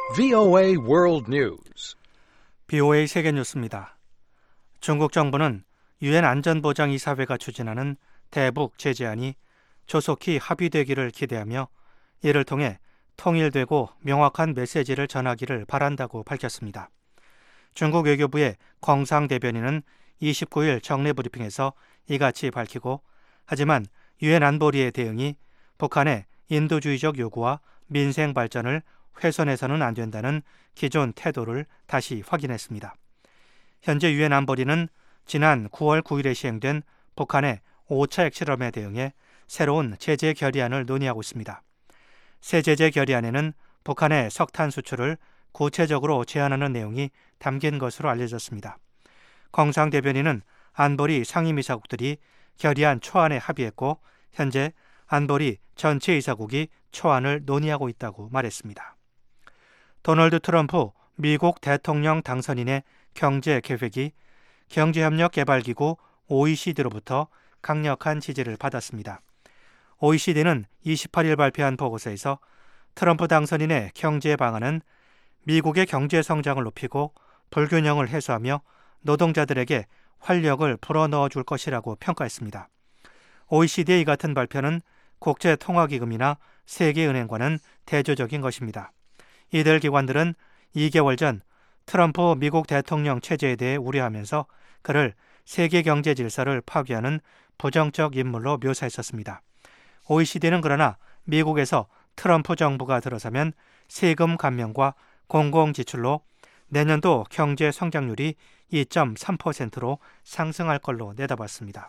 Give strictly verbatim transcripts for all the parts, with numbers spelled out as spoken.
브이오에이 World News. 브이오에이 세계뉴스입니다. 중국 정부는 유엔 안전보장이사회가 추진하는 대북 제재안이 조속히 합의되기를 기대하며 이를 통해 통일되고 명확한 메시지를 전하기를 바란다고 밝혔습니다. 중국 외교부의 웡상 대변인은 이십구 일 정례 브리핑에서 이같이 밝히고, 하지만 유엔 안보리의 대응이 북한의 인도주의적 요구와 민생 발전을 훼손해서는 안 된다는 기존 태도를 다시 확인했습니다. 현재 유엔 안보리는 지난 구월 구일에 시행된 북한의 오 차 핵실험에 대응해 새로운 제재 결의안을 논의하고 있습니다. 새 제재 결의안에는 북한의 석탄 수출을 구체적으로 제한하는 내용이 담긴 것으로 알려졌습니다. 웡상 대변인은 안보리 상임이사국들이 결의안 초안에 합의했고, 현재 안보리 전체 이사국이 초안을 논의하고 있다고 말했습니다. 도널드 트럼프 미국 대통령 당선인의 경제 계획이 경제협력개발기구 오이시디로부터 강력한 지지를 받았습니다. 오이시디는 이십팔 일 발표한 보고서에서 트럼프 당선인의 경제 방안은 미국의 경제 성장을 높이고 불균형을 해소하며 노동자들에게 활력을 불어넣어 줄 것이라고 평가했습니다. 오이시디의 이 같은 발표는 국제통화기금이나 세계은행과는 대조적인 것입니다. 이들 기관들은 이 개월 전 트럼프 미국 대통령 체제에 대해 우려하면서 그를 세계 경제 질서를 파괴하는 부정적 인물로 묘사했었습니다. 오이시디는 그러나 미국에서 트럼프 정부가 들어서면 세금 감면과 공공지출로 내년도 경제 성장률이 이 점 삼 퍼센트로 상승할 걸로 내다봤습니다.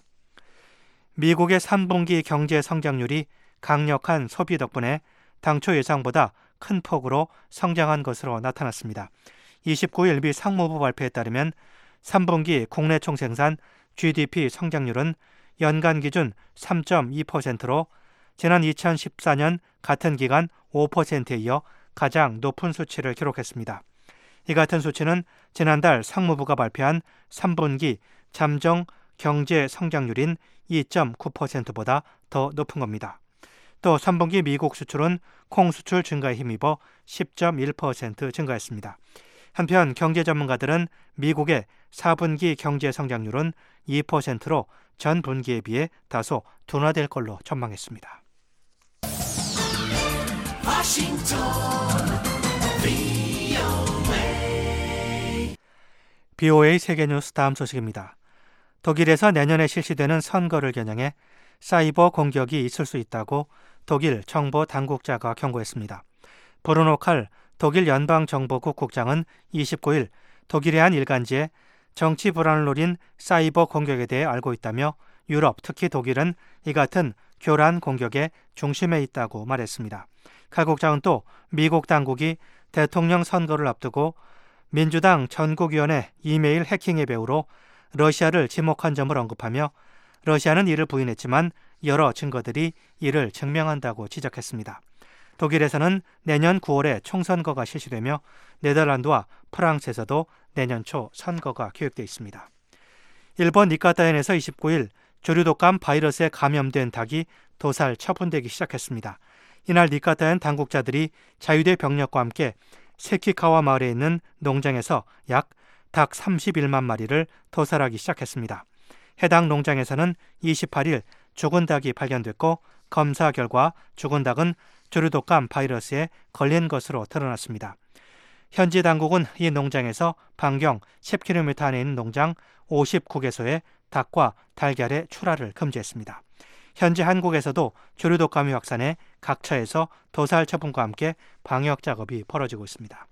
미국의 삼 분기 경제 성장률이 강력한 소비 덕분에 당초 예상보다 큰 폭으로 성장한 것으로 나타났습니다. 이십구 일 미 상무부 발표에 따르면 삼 분기 국내 총생산 지디피 성장률은 연간 기준 삼 점 이 퍼센트로 지난 이천십사 년 같은 기간 오 퍼센트에 이어 가장 높은 수치를 기록했습니다. 이 같은 수치는 지난달 상무부가 발표한 삼 분기 잠정 경제 성장률인 이 점 구 퍼센트보다 더 높은 겁니다. 또 삼 분기 미국 수출은 콩 수출 증가에 힘입어 십 점 일 퍼센트 증가했습니다. 한편 경제 전문가들은 미국의 사 분기 경제 성장률은 이 퍼센트로 전 분기에 비해 다소 둔화될 걸로 전망했습니다. 워싱턴 브이오에이 브이오에이 세계뉴스 다음 소식입니다. 독일에서 내년에 실시되는 선거를 겨냥해 사이버 공격이 있을 수 있다고 독일 정보 당국자가 경고했습니다. 브루노 칼 독일 연방정보국 국장은 이십구 일 독일의 한 일간지에 정치 불안을 노린 사이버 공격에 대해 알고 있다며 유럽, 특히 독일은 이 같은 교란 공격의 중심에 있다고 말했습니다. 칼 국장은 또 미국 당국이 대통령 선거를 앞두고 민주당 전국위원회 이메일 해킹의 배후로 러시아를 지목한 점을 언급하며 러시아는 이를 부인했지만 여러 증거들이 이를 증명한다고 지적했습니다. 독일에서는 내년 구월에 총선거가 실시되며 네덜란드와 프랑스에서도 내년 초 선거가 계획되어 있습니다. 일본 니카타현에서 이십구 일 조류독감 바이러스에 감염된 닭이 도살 처분되기 시작했습니다. 이날 니카타현 당국자들이 자유대 병력과 함께 세키카와 마을에 있는 농장에서 약 닭 삼십일만 마리를 도살하기 시작했습니다. 해당 농장에서는 이십팔 일 죽은 닭이 발견됐고 검사 결과 죽은 닭은 조류독감 바이러스에 걸린 것으로 드러났습니다. 현지 당국은 이 농장에서 반경 십 킬로미터 안에 있는 농장 오십구 개소에 닭과 달걀의 출하를 금지했습니다. 현재 한국에서도 조류독감이 확산해 각처에서 도살 처분과 함께 방역 작업이 벌어지고 있습니다.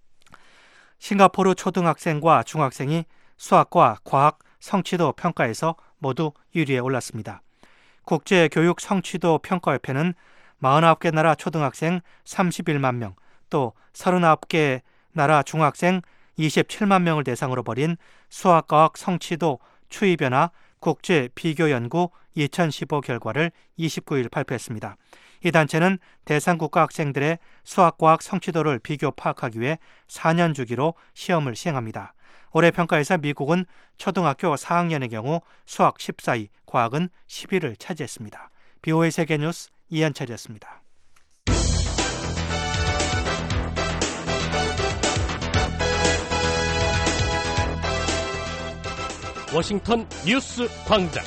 싱가포르 초등학생과 중학생이 수학과 과학 성취도 평가에서 모두 일 위에 올랐습니다. 국제교육 성취도 평가협회는 사십구 개 나라 초등학생 삼십일만 명, 또 삼십구 개 나라 중학생 이십칠만 명을 대상으로 벌인 수학과학 성취도 추이변화 국제비교연구 이천십오 결과를 이십구 일 발표했습니다. 이 단체는 대상국가 학생들의 수학과학 성취도를 비교 파악하기 위해 사 년 주기로 시험을 시행합니다. 올해 평가에서 미국은 초등학교 사 학년의 경우 수학 십사 위, 과학은 십 위를 차지했습니다. 브이오에이 세계뉴스 이한철이었습니다. 워싱턴 뉴스 광장.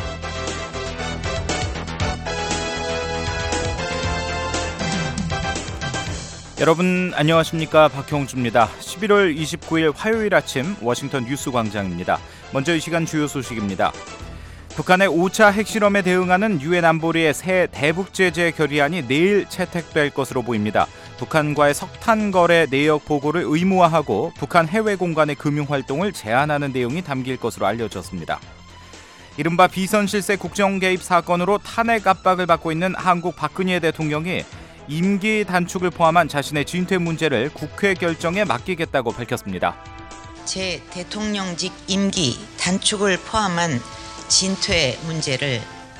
여러분 안녕하십니까? 박형주입니다. 십일월 이십구일 화요일 아침 워싱턴 뉴스 광장입니다. 먼저 이 시간 주요 소식입니다. 북한의 오 차 핵실험에 대응하는 유엔 안보리의 새 대북 제재 결의안이 내일 채택될 것으로 보입니다. 북한과의 석탄 거래 내역 보고를 의무화하고 북한 해외 공간의 금융 활동을 제한하는 내용이 담길 것으로 알려졌습니다. 이른바 비선 실세 국정 개입 사건으로 탄핵 압박을 받고 있는 한국 박근혜 대통령이 임기 단축을 포함한 자신의 진퇴 문제를 국회 결정에 맡기겠다고 밝혔습니다. 제 대통령직 임기 단축을 포함한 진퇴 문제를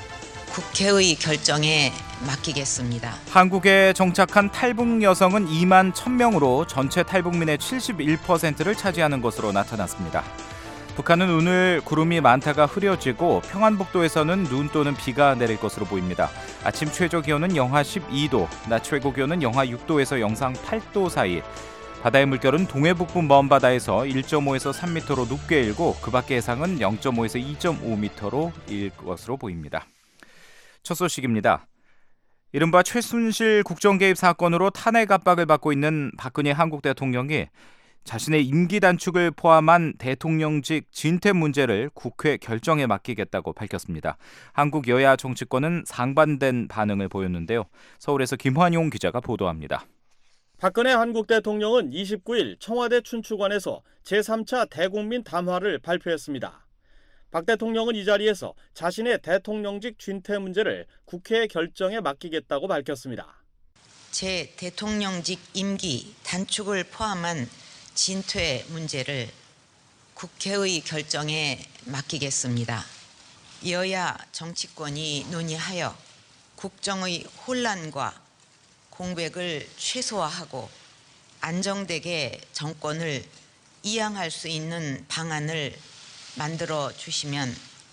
국회의 결정에 맡기겠습니다. 한국에 정착한 탈북 여성은 이만 천 명으로 전체 탈북민의 칠십일 퍼센트를 차지하는 것으로 나타났습니다. 북한은 오늘 구름이 많다가 흐려지고 평안북도에서는 눈 또는 비가 내릴 것으로 보입니다. 아침 최저 기온은 영하 십이 도, 낮 최고 기온은 영하 육 도에서 영상 팔 도 사이. 바다의 물결은 동해북부 먼바다에서 일 점 오에서 삼 미터로 높게 일고 그 밖의 해상은 영 점 오에서 이 점 오 미터로 일 것으로 보입니다. 첫 소식입니다. 이른바 최순실 국정개입 사건으로 탄핵 압박을 받고 있는 박근혜 한국 대통령이 자신의 임기 단축을 포함한 대통령직 진퇴 문제를 국회 결정에 맡기겠다고 밝혔습니다. 한국 여야 정치권은 상반된 반응을 보였는데요. 서울에서 김환용 기자가 보도합니다. 박근혜 한국 대통령은 이십구일 청와대 춘추관에서 제삼 차 대국민 담화를 발표했습니다. 박 대통령은 이 자리에서 자신의 대통령직 진퇴 문제를 국회 결정에 맡기겠다고 밝혔습니다. 제 대통령직 임기 단축을 포함한 진퇴 문제를 국회의 결정에 맡기겠습니다. 여야 정치권이 논의하여 국정의 혼란과 공백을 최소화하고 안정되게 정권을 이양할 수 있는 방안을 만들어 주시면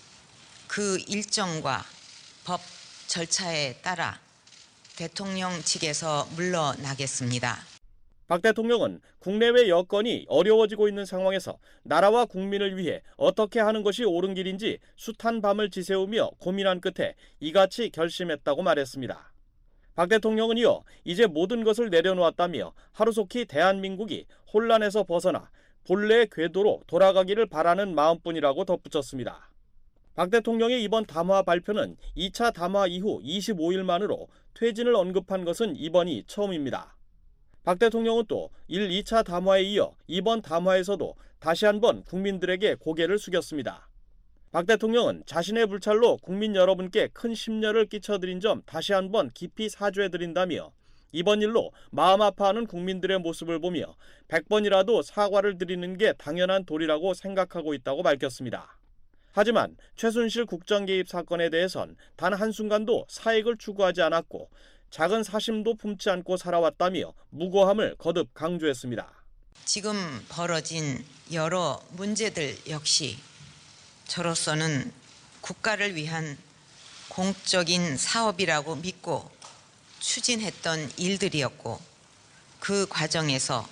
그 일정과 법 절차에 따라 대통령 측에서 물러나겠습니다. 박 대통령은 국내외 여건이 어려워지고 있는 상황에서 나라와 국민을 위해 어떻게 하는 것이 옳은 길인지 숱한 밤을 지새우며 고민한 끝에 이같이 결심했다고 말했습니다. 박 대통령은 이어 이제 모든 것을 내려놓았다며 하루속히 대한민국이 혼란에서 벗어나 본래의 궤도로 돌아가기를 바라는 마음뿐이라고 덧붙였습니다. 박 대통령의 이번 담화 발표는 이 차 담화 이후 이십오일 만으로 퇴진을 언급한 것은 이번이 처음입니다. 박 대통령은 또 일, 이 차 담화에 이어 이번 담화에서도 다시 한번 국민들에게 고개를 숙였습니다. 박 대통령은 자신의 불찰로 국민 여러분께 큰 심려를 끼쳐드린 점 다시 한번 깊이 사죄드린다며 이번 일로 마음 아파하는 국민들의 모습을 보며 백 번이라도 사과를 드리는 게 당연한 도리라고 생각하고 있다고 밝혔습니다. 하지만 최순실 국정개입 사건에 대해선 단 한순간도 사익을 추구하지 않았고 작은 사심도 품지 않고 살아왔다며 무고함을 거듭 강조했습니다. 지금 벌어진 여러 문제들 역시 저로서는 국가를 위한 공적인 사업이라고 믿고 추진했던 일들이었고 그 과정에서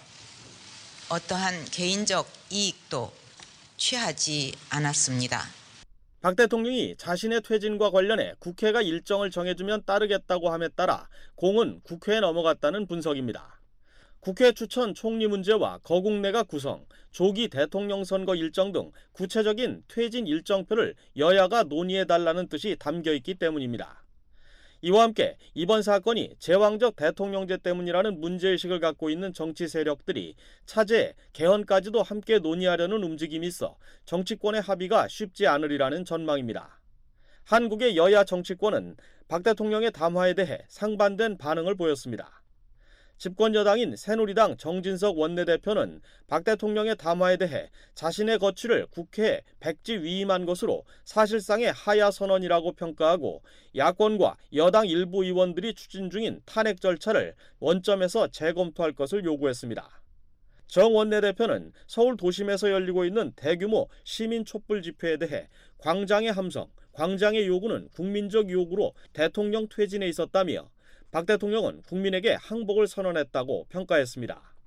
어떠한 개인적 이익도 취하지 않았습니다. 박 대통령이 자신의 퇴진과 관련해 국회가 일정을 정해주면 따르겠다고 함에 따라 공은 국회에 넘어갔다는 분석입니다. 국회 추천 총리 문제와 거국내각 구성, 조기 대통령 선거 일정 등 구체적인 퇴진 일정표를 여야가 논의해달라는 뜻이 담겨있기 때문입니다. 이와 함께 이번 사건이 제왕적 대통령제 때문이라는 문제의식을 갖고 있는 정치 세력들이 차제, 개헌까지도 함께 논의하려는 움직임이 있어 정치권의 합의가 쉽지 않으리라는 전망입니다. 한국의 여야 정치권은 박 대통령의 담화에 대해 상반된 반응을 보였습니다. 집권 여당인 새누리당 정진석 원내대표는 박 대통령의 담화에 대해 자신의 거취를 국회에 백지 위임한 것으로 사실상의 하야 선언이라고 평가하고 야권과 여당 일부 의원들이 추진 중인 탄핵 절차를 원점에서 재검토할 것을 요구했습니다. 정 원내대표는 서울 도심에서 열리고 있는 대규모 시민 촛불 집회에 대해 광장의 함성, 광장의 요구는 국민적 요구로 대통령 퇴진에 있었다며 박 대통령은 국민에게 항복을 선언했다고 평가했습니다.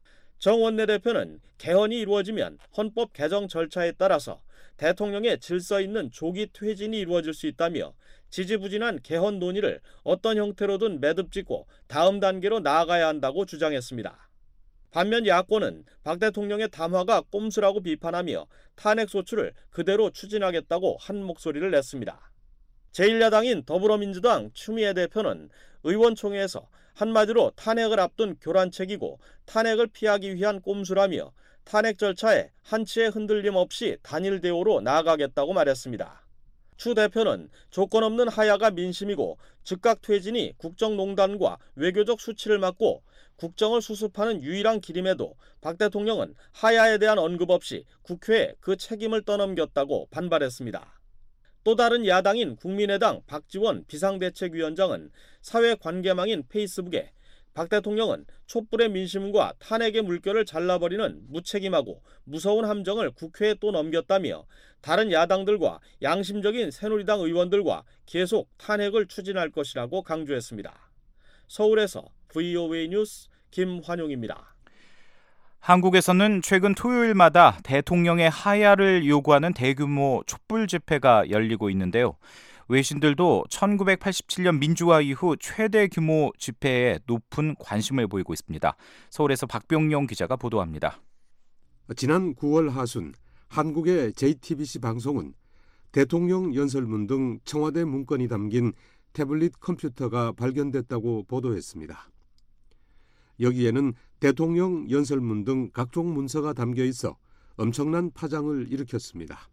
정 원내대표는 개헌이 이루어지면 헌법 개정 절차에 따라서 대통령의 질서 있는 조기 퇴진이 이루어질 수 있다며 지지부진한 개헌 논의를 어떤 형태로든 매듭짓고 다음 단계로 나아가야 한다고 주장했습니다. 반면 야권은 박 대통령의 담화가 꼼수라고 비판하며 탄핵 소추를 그대로 추진하겠다고 한 목소리를 냈습니다. 제일 야당인 더불어민주당 추미애 대표는 의원총회에서 한마디로 탄핵을 앞둔 교란책이고 탄핵을 피하기 위한 꼼수라며 탄핵 절차에 한치의 흔들림 없이 단일 대우로 나아가겠다고 말했습니다. 추 대표는 조건 없는 하야가 민심이고 즉각 퇴진이 국정농단과 외교적 수치를 막고 국정을 수습하는 유일한 길임에도 박 대통령은 하야에 대한 언급 없이 국회에 그 책임을 떠넘겼다고 반발했습니다. 또 다른 야당인 국민의당 박지원 비상대책위원장은 사회관계망인 페이스북에 박 대통령은 촛불의 민심과 탄핵의 물결을 잘라버리는 무책임하고 무서운 함정을 국회에 또 넘겼다며 다른 야당들과 양심적인 새누리당 의원들과 계속 탄핵을 추진할 것이라고 강조했습니다. 서울에서 브이오에이 뉴스 김환용입니다. 한국에서는 최근 토요일마다 대통령의 하야를 요구하는 대규모 촛불 집회가 열리고 있는데요. 외신들도 천구백팔십칠 년 민주화 이후 최대 규모 집회에 높은 관심을 보이고 있습니다. 서울에서 박병용 기자가 보도합니다. 지난 구월 하순 한국의 제이티비씨 방송은 대통령 연설문 등 청와대 문건이 담긴 태블릿 컴퓨터가 발견됐다고 보도했습니다. 여기에는 대통령 연설문 등 각종 문서가 담겨 있어 엄청난 파장을 일으켰습니다.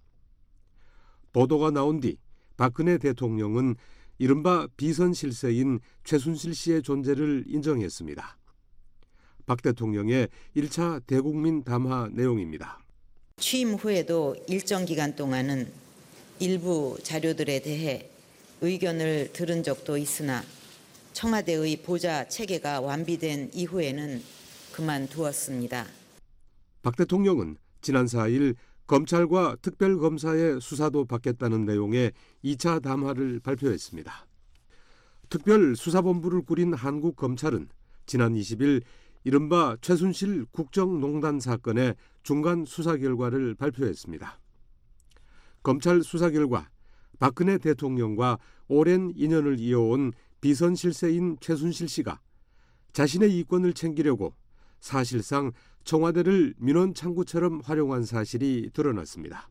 보도가 나온 뒤 박근혜 대통령은 이른바 비선 실세인 최순실 씨의 존재를 인정했습니다. 박 대통령의 일 차 대국민 담화 내용입니다. 취임 후에도 일정 기간 동안은 일부 자료들에 대해 의견을 들은 적도 있으나 청와대의 보좌 체계가 완비된 이후에는 그만두었습니다. 박 대통령은 지난 사 일 검찰과 특별검사의 수사도 받겠다는 내용의 이 차 담화를 발표했습니다. 특별수사본부를 꾸린 한국검찰은 지난 이십 일 이른바 최순실 국정농단 사건의 중간 수사 결과를 발표했습니다. 검찰 수사 결과 박근혜 대통령과 오랜 인연을 이어온 비선 실세인 최순실 씨가 자신의 이권을 챙기려고 사실상 청와대를 민원 창구처럼 활용한 사실이 드러났습니다.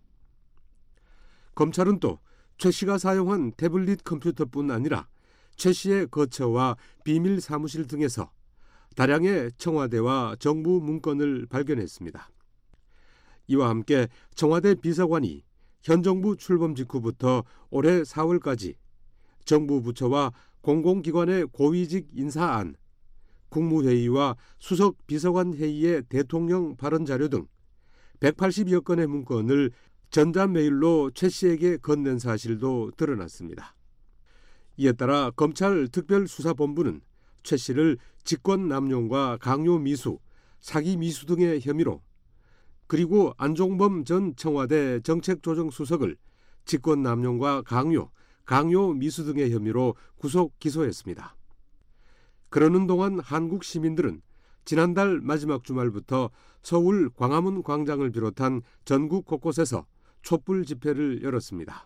검찰은 또 최 씨가 사용한 태블릿 컴퓨터뿐 아니라 최 씨의 거처와 비밀 사무실 등에서 다량의 청와대와 정부 문건을 발견했습니다. 이와 함께 청와대 비서관이 현 정부 출범 직후부터 올해 사월까지 정부 부처와 공공기관의 고위직 인사안, 국무회의와 수석 비서관 회의의 대통령 발언 자료 등 백팔십여 건의 문건을 전자메일로 최 씨에게 건넨 사실도 드러났습니다. 이에 따라 검찰 특별수사본부는 최 씨를 직권남용과 강요미수, 사기미수 등의 혐의로 그리고 안종범 전 청와대 정책조정수석을 직권남용과 강요, 강요미수 등의 혐의로 구속 기소했습니다. 그러는 동안 한국 시민들은 지난달 마지막 주말부터 서울 광화문 광장을 비롯한 전국 곳곳에서 촛불 집회를 열었습니다.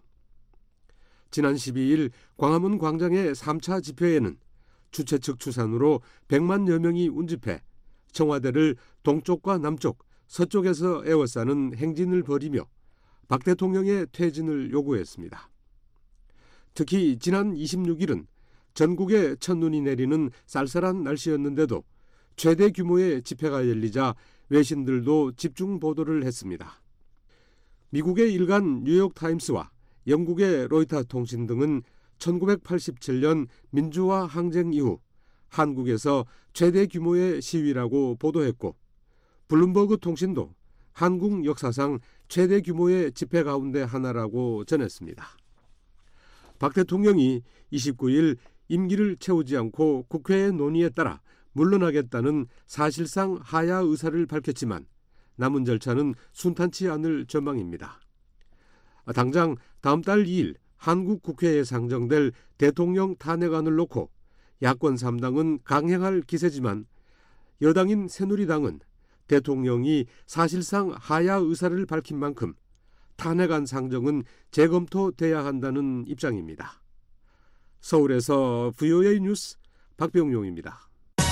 지난 십이 일 광화문 광장의 삼 차 집회에는 주최 측 추산으로 백만여 명이 운집해 청와대를 동쪽과 남쪽, 서쪽에서 에워싸는 행진을 벌이며 박 대통령의 퇴진을 요구했습니다. 특히 지난 이십육 일은 전국에 첫눈이 내리는 쌀쌀한 날씨였는데도 최대 규모의 집회가 열리자 외신들도 집중 보도를 했습니다. 미국의 일간 뉴욕타임스와 영국의 로이터 통신 등은 천구백팔십칠 년 민주화 항쟁 이후 한국에서 최대 규모의 시위라고 보도했고 블룸버그 통신도 한국 역사상 최대 규모의 집회 가운데 하나라고 전했습니다. 박 대통령이 이십구 일 임기를 채우지 않고 국회의 논의에 따라 물러나겠다는 사실상 하야 의사를 밝혔지만 남은 절차는 순탄치 않을 전망입니다. 당장 다음 달 이 일 한국 국회에 상정될 대통령 탄핵안을 놓고 야권 삼 당은 강행할 기세지만 여당인 새누리당은 대통령이 사실상 하야 의사를 밝힌 만큼 탄핵안 상정은 재검토돼야 한다는 입장입니다. 서울에서 브이오에이 뉴스 박병용입니다.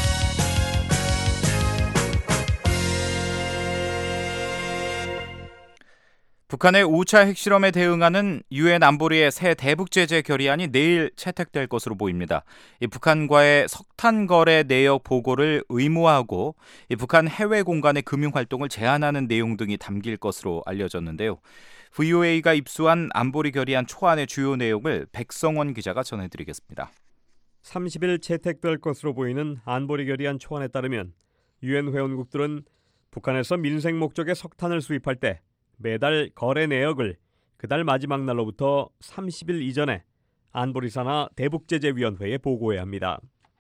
북한의 오 차 핵실험에 대응하는 유엔 안보리의 새 대북 제재 결의안이 내일 채택될 것으로 보입니다. 이 북한과의 석탄 거래 내역 보고를 의무화하고 이 북한 해외 공간의 금융 활동을 제한하는 내용 등이 담길 것으로 알려졌는데요. 브이오에이가 입수한 안보리 결의안 초안의 주요 내용을 백성원 기자가 전해드리겠습니다. 삼십 일 채택될 것으로 보이는 안보리 결의안 초안에 따르면 유엔 회원국들은 북한에서 민생 목적의 석탄을 수입할 때 매달 거래 내역을 그달 마지막 날로부터 삼십 일 이전에 안보리사나 대북제재위원회에 보고해야 합니다.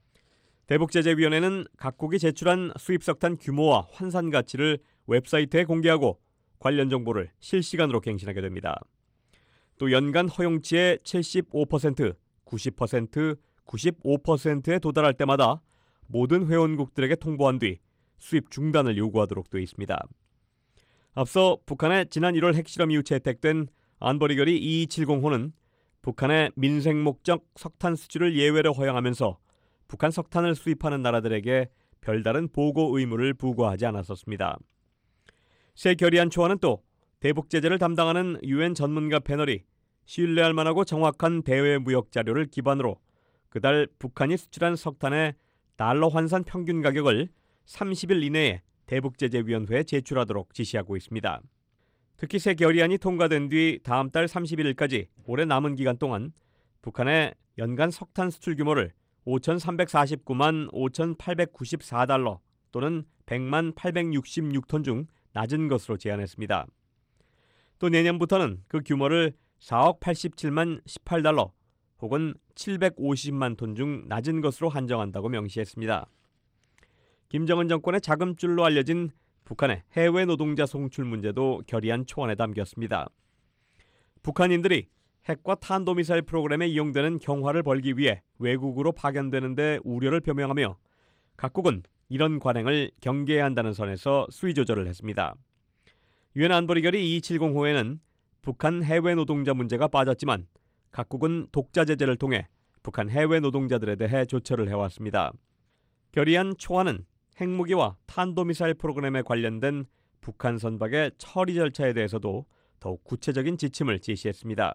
대북제재위원회는 각국이 제출한 수입석탄 규모와 환산 가치를 웹사이트에 공개하고 관련 정보를 실시간으로 갱신하게 됩니다. 또 연간 허용치의 칠십오 퍼센트, 구십 퍼센트, 구십오 퍼센트에 도달할 때마다 모든 회원국들에게 통보한 뒤 수입 중단을 요구하도록 되어 있습니다. 앞서 북한의 지난 일월 핵실험 이후 채택된 안보리 결의 이이칠공호는 북한의 민생 목적 석탄 수출을 예외로 허용하면서 북한 석탄을 수입하는 나라들에게 별다른 보고 의무를 부과하지 않았었습니다. 새 결의안 초안은 또 대북 제재를 담당하는 유엔 전문가 패널이 신뢰할 만하고 정확한 대외 무역 자료를 기반으로 그달 북한이 수출한 석탄의 달러 환산 평균 가격을 삼십 일 이내에 대북제재위원회에 제출하도록 지시하고 있습니다. 특히 새 결의안이 통과된 뒤 다음 달 삼십일 일까지 올해 남은 기간 동안 북한의 연간 석탄 수출 규모를 오천삼백사십구만 오천팔백구십사 달러 또는 백만 팔백육십육 톤 중 낮은 것으로 제한했습니다. 또 내년부터는 그 규모를 사억 팔십칠만 십팔 달러 혹은 칠백오십만 톤 중 낮은 것으로 한정한다고 명시했습니다. 김정은 정권의 자금줄로 알려진 북한의 해외 노동자 송출 문제도 결의안 초안에 담겼습니다. 북한인들이 핵과 탄도미사일 프로그램에 이용되는 경화를 벌기 위해 외국으로 파견되는 데 우려를 표명하며 각국은 이런 관행을 경계해야 한다는 선에서 수위 조절을 했습니다. 유엔 안보리 결의 이이칠공호에는 북한 해외 노동자 문제가 빠졌지만 각국은 독자 제재를 통해 북한 해외 노동자들에 대해 조처를 해왔습니다. 결의안 초안은 핵무기와 탄도미사일 프로그램에 관련된 북한 선박의 처리 절차에 대해서도 더욱 구체적인 지침을 제시했습니다.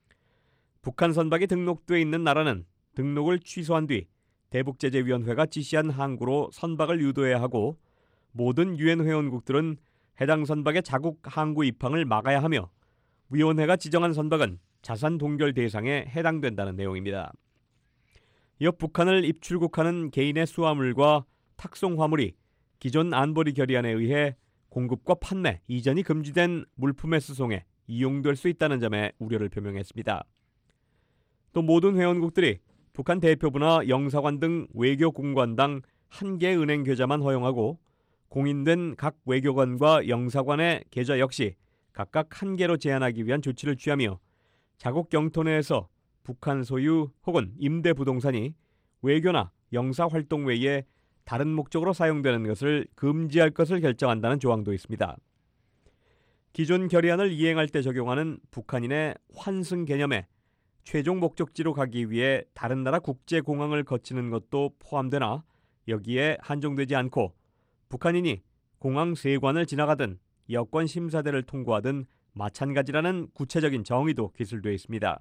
북한 선박이 등록돼 있는 나라는 등록을 취소한 뒤 대북제재위원회가 지시한 항구로 선박을 유도해야 하고 모든 유엔 회원국들은 해당 선박의 자국 항구 입항을 막아야 하며 위원회가 지정한 선박은 자산 동결 대상에 해당된다는 내용입니다. 이어 북한을 입출국하는 개인의 수화물과 탁송 화물이 기존 안보리 결의안에 의해 공급과 판매, 이전이 금지된 물품의 수송에 이용될 수 있다는 점에 우려를 표명했습니다. 또 모든 회원국들이 북한 대표부나 영사관 등 외교 공관당 한 개 은행 계좌만 허용하고 공인된 각 외교관과 영사관의 계좌 역시 각각 한 개로 제한하기 위한 조치를 취하며 자국 영토 내에서 북한 소유 혹은 임대 부동산이 외교나 영사 활동 외에 다른 목적으로 사용되는 것을 금지할 것을 결정한다는 조항도 있습니다. 기존 결의안을 이행할 때 적용하는 북한인의 환승 개념에 최종 목적지로 가기 위해 다른 나라 국제공항을 거치는 것도 포함되나 여기에 한정되지 않고 북한인이 공항 세관을 지나가든 여권 심사대를 통과하든 마찬가지라는 구체적인 정의도 기술되어 있습니다.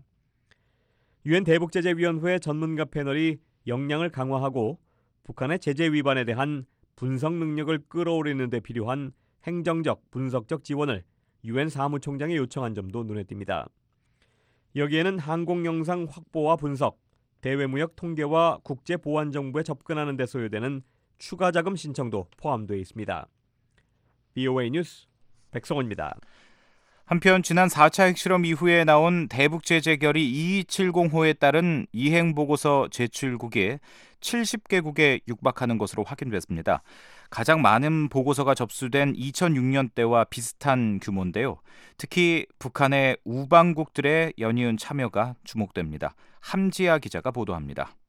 유엔 대북제재위원회 전문가 패널이 역량을 강화하고 북한의 제재 위반에 대한 분석 능력을 끌어올리는 데 필요한 행정적, 분석적 지원을 유엔 사무총장에 요청한 점도 눈에 띕니다. 여기에는 항공 영상 확보와 분석, 대외무역 통계와 국제보안정보에 접근하는 데 소요되는 추가 자금 신청도 포함되어 있습니다. 브이오에이 뉴스 백성원입니다. 한편 지난 사 차 핵실험 이후에 나온 대북제재 결의 이이칠공호에 따른 이행보고서 제출국이 칠십 개국에 육박하는 것으로 확인됐습니다. 가장 많은 보고서가 접수된 이천육 년대와 비슷한 규모인데요. 특히 북한의 우방국들의 연이은 참여가 주목됩니다. 함지아 기자가 보도합니다.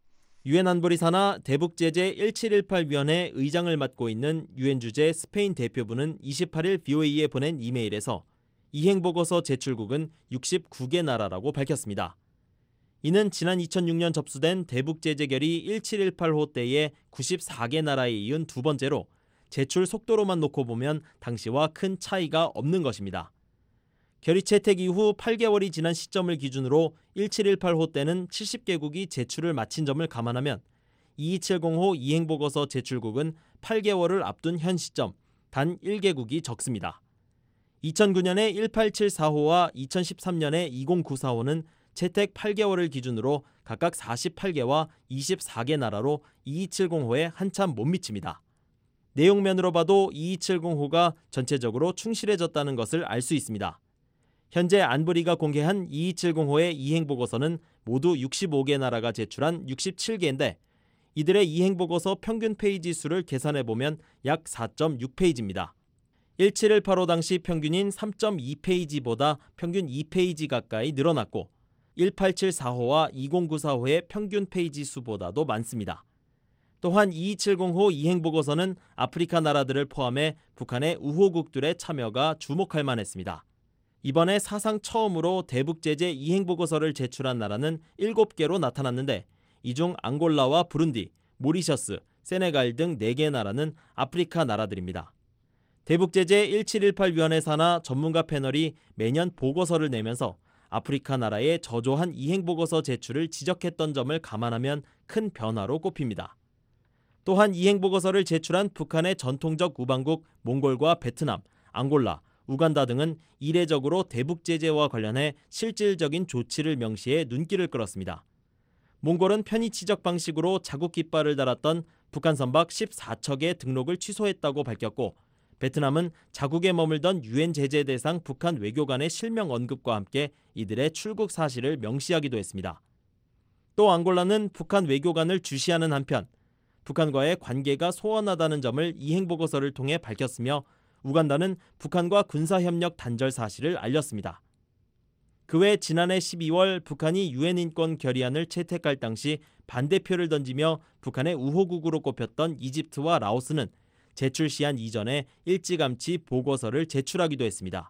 유엔 안보리 산하 대북제재 천칠백십팔 위원회 의장을 맡고 있는 유엔 주재 스페인 대표부는 이십팔 일 브이오에이에 보낸 이메일에서 이행보고서 제출국은 육십구 개 나라라고 밝혔습니다. 이는 지난 이천육 년 접수된 대북제재 결의 천칠백십팔 호 때의 구십사 개 나라에 이은 두 번째로 제출 속도로만 놓고 보면 당시와 큰 차이가 없는 것입니다. 결의 채택 이후 팔 개월이 지난 시점을 기준으로 천칠백십팔 호 때는 칠십 개국이 제출을 마친 점을 감안하면 이천이백칠십 호 이행보고서 제출국은 팔 개월을 앞둔 현 시점 단 일 개국이 적습니다. 이천구 년의 천팔백칠십사 호와 이천십삼 년의 이천구십사 호는 채택 팔 개월을 기준으로 각각 사십팔 개와 이십사 개 나라로 이천이백칠십 호에 한참 못 미칩니다. 내용면으로 봐도 이천이백칠십 호가 전체적으로 충실해졌다는 것을 알 수 있습니다. 현재 안보리가 공개한 이천이백칠십 호의 이행보고서는 모두 육십오 개 나라가 제출한 육십칠 개인데 이들의 이행보고서 평균 페이지 수를 계산해보면 약 사 점 육 페이지입니다. 천칠백십팔 호 당시 평균인 삼 점 이 페이지보다 평균 이 페이지 가까이 늘어났고 천팔백칠십사 호와 이천구십사 호의 평균 페이지 수보다도 많습니다. 또한 이천이백칠십 호 이행보고서는 아프리카 나라들을 포함해 북한의 우호국들의 참여가 주목할 만했습니다. 이번에 사상 처음으로 대북제재 이행보고서를 제출한 나라는 일곱 개로 나타났는데 이 중 앙골라와 부룬디, 모리셔스, 세네갈 등 네 개 나라는 아프리카 나라들입니다. 대북제재 천칠백십팔 위원회 산하 전문가 패널이 매년 보고서를 내면서 아프리카 나라의 저조한 이행보고서 제출을 지적했던 점을 감안하면 큰 변화로 꼽힙니다. 또한 이행보고서를 제출한 북한의 전통적 우방국 몽골과 베트남, 앙골라, 우간다 등은 이례적으로 대북제재와 관련해 실질적인 조치를 명시해 눈길을 끌었습니다. 몽골은 편의 지적 방식으로 자국 깃발을 달았던 북한 선박 십사 척의 등록을 취소했다고 밝혔고 베트남은 자국에 머물던 유엔 제재 대상 북한 외교관의 실명 언급과 함께 이들의 출국 사실을 명시하기도 했습니다. 또 앙골라는 북한 외교관을 주시하는 한편 북한과의 관계가 소원하다는 점을 이행보고서를 통해 밝혔으며 우간다는 북한과 군사협력 단절 사실을 알렸습니다. 그 외 지난해 십이월 북한이 유엔 인권 결의안을 채택할 당시 반대표를 던지며 북한의 우호국으로 꼽혔던 이집트와 라오스는 제출 시한 이전에 일찌감치 보고서를 제출하기도 했습니다.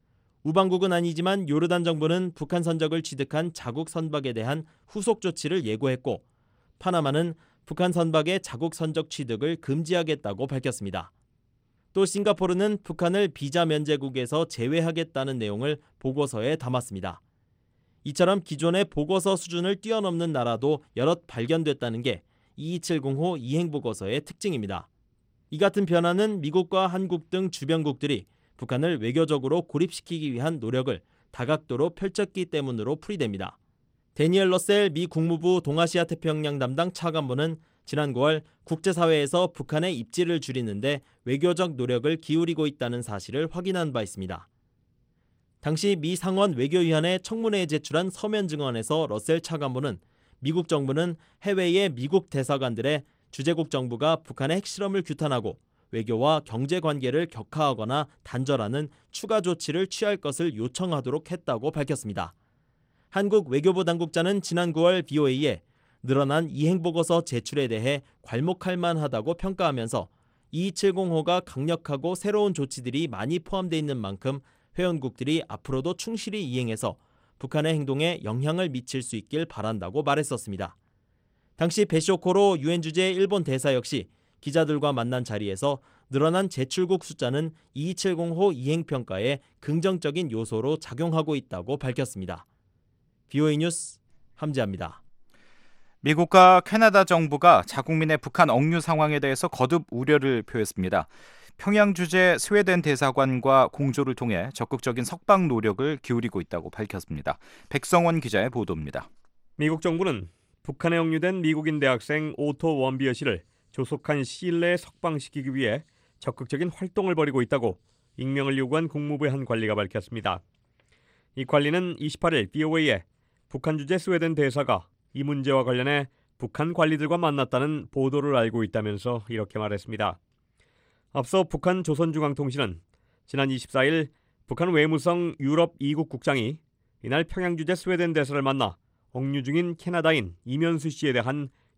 우방국은 아니지만 요르단 정부는 북한 선적을 취득한 자국 선박에 대한 후속 조치를 예고했고 파나마는 북한 선박의 자국 선적 취득을 금지하겠다고 밝혔습니다. 또 싱가포르는 북한을 비자 면제국에서 제외하겠다는 내용을 보고서에 담았습니다. 이처럼 기존의 보고서 수준을 뛰어넘는 나라도 여럿 발견됐다는 게 이천이백칠십 호 이행보고서의 특징입니다. 이 같은 변화는 미국과 한국 등 주변국들이 북한을 외교적으로 고립시키기 위한 노력을 다각도로 펼쳤기 때문으로 풀이됩니다. 데니엘 러셀 미 국무부 동아시아 태평양 담당 차관보는 지난 구월 국제사회에서 북한의 입지를 줄이는데 외교적 노력을 기울이고 있다는 사실을 확인한 바 있습니다. 당시 미 상원 외교위원회 청문회에 제출한 서면 증언에서 러셀 차관보는 미국 정부는 해외의 미국 대사관들의 주재국 정부가 북한의 핵실험을 규탄하고 외교와 경제 관계를 격화하거나 단절하는 추가 조치를 취할 것을 요청하도록 했다고 밝혔습니다. 한국 외교부 당국자는 지난 구월 브이오에이에 늘어난 이행보고서 제출에 대해 괄목할 만하다고 평가하면서 이천칠십 호가 강력하고 새로운 조치들이 많이 포함되어 있는 만큼 회원국들이 앞으로도 충실히 이행해서 북한의 행동에 영향을 미칠 수 있길 바란다고 말했었습니다. 당시 베쇼코로 유엔 주재 일본 대사 역시 기자들과 만난 자리에서 늘어난 제출국 숫자는 이천칠십 호 이행평가에 긍정적인 요소로 작용하고 있다고 밝혔습니다. 브이오에이 뉴스 함지아입니다. 미국과 캐나다 정부가 자국민의 북한 억류 상황에 대해서 거듭 우려를 표했습니다. 평양 주재 스웨덴 대사관과 공조를 통해 적극적인 석방 노력을 기울이고 있다고 밝혔습니다. 백성원 기자의 보도입니다. 미국 정부는 북한에 억류된 미국인 대학생 오토 원비어 씨를 조속한 시일 내에 석방시키기 위해 적극적인 활동을 벌이고 있다고 익명을 요구한 국무부의 한 관리가 밝혔습니다. 이 관리는 이십팔 일 브이오에이에 북한 주재 스웨덴 대사가 이 문제와 관련해 북한 관리들과 만났다는 보도를 알고 있다면서 이렇게 말했습니다. 앞서 북한 조선중앙통신은 지난 이십사 일 북한 외무성 유럽 이 국 국장이 이날 평양 주재 스웨덴 대사를 만나 억류 중인 캐나다인 이면수 씨에 대한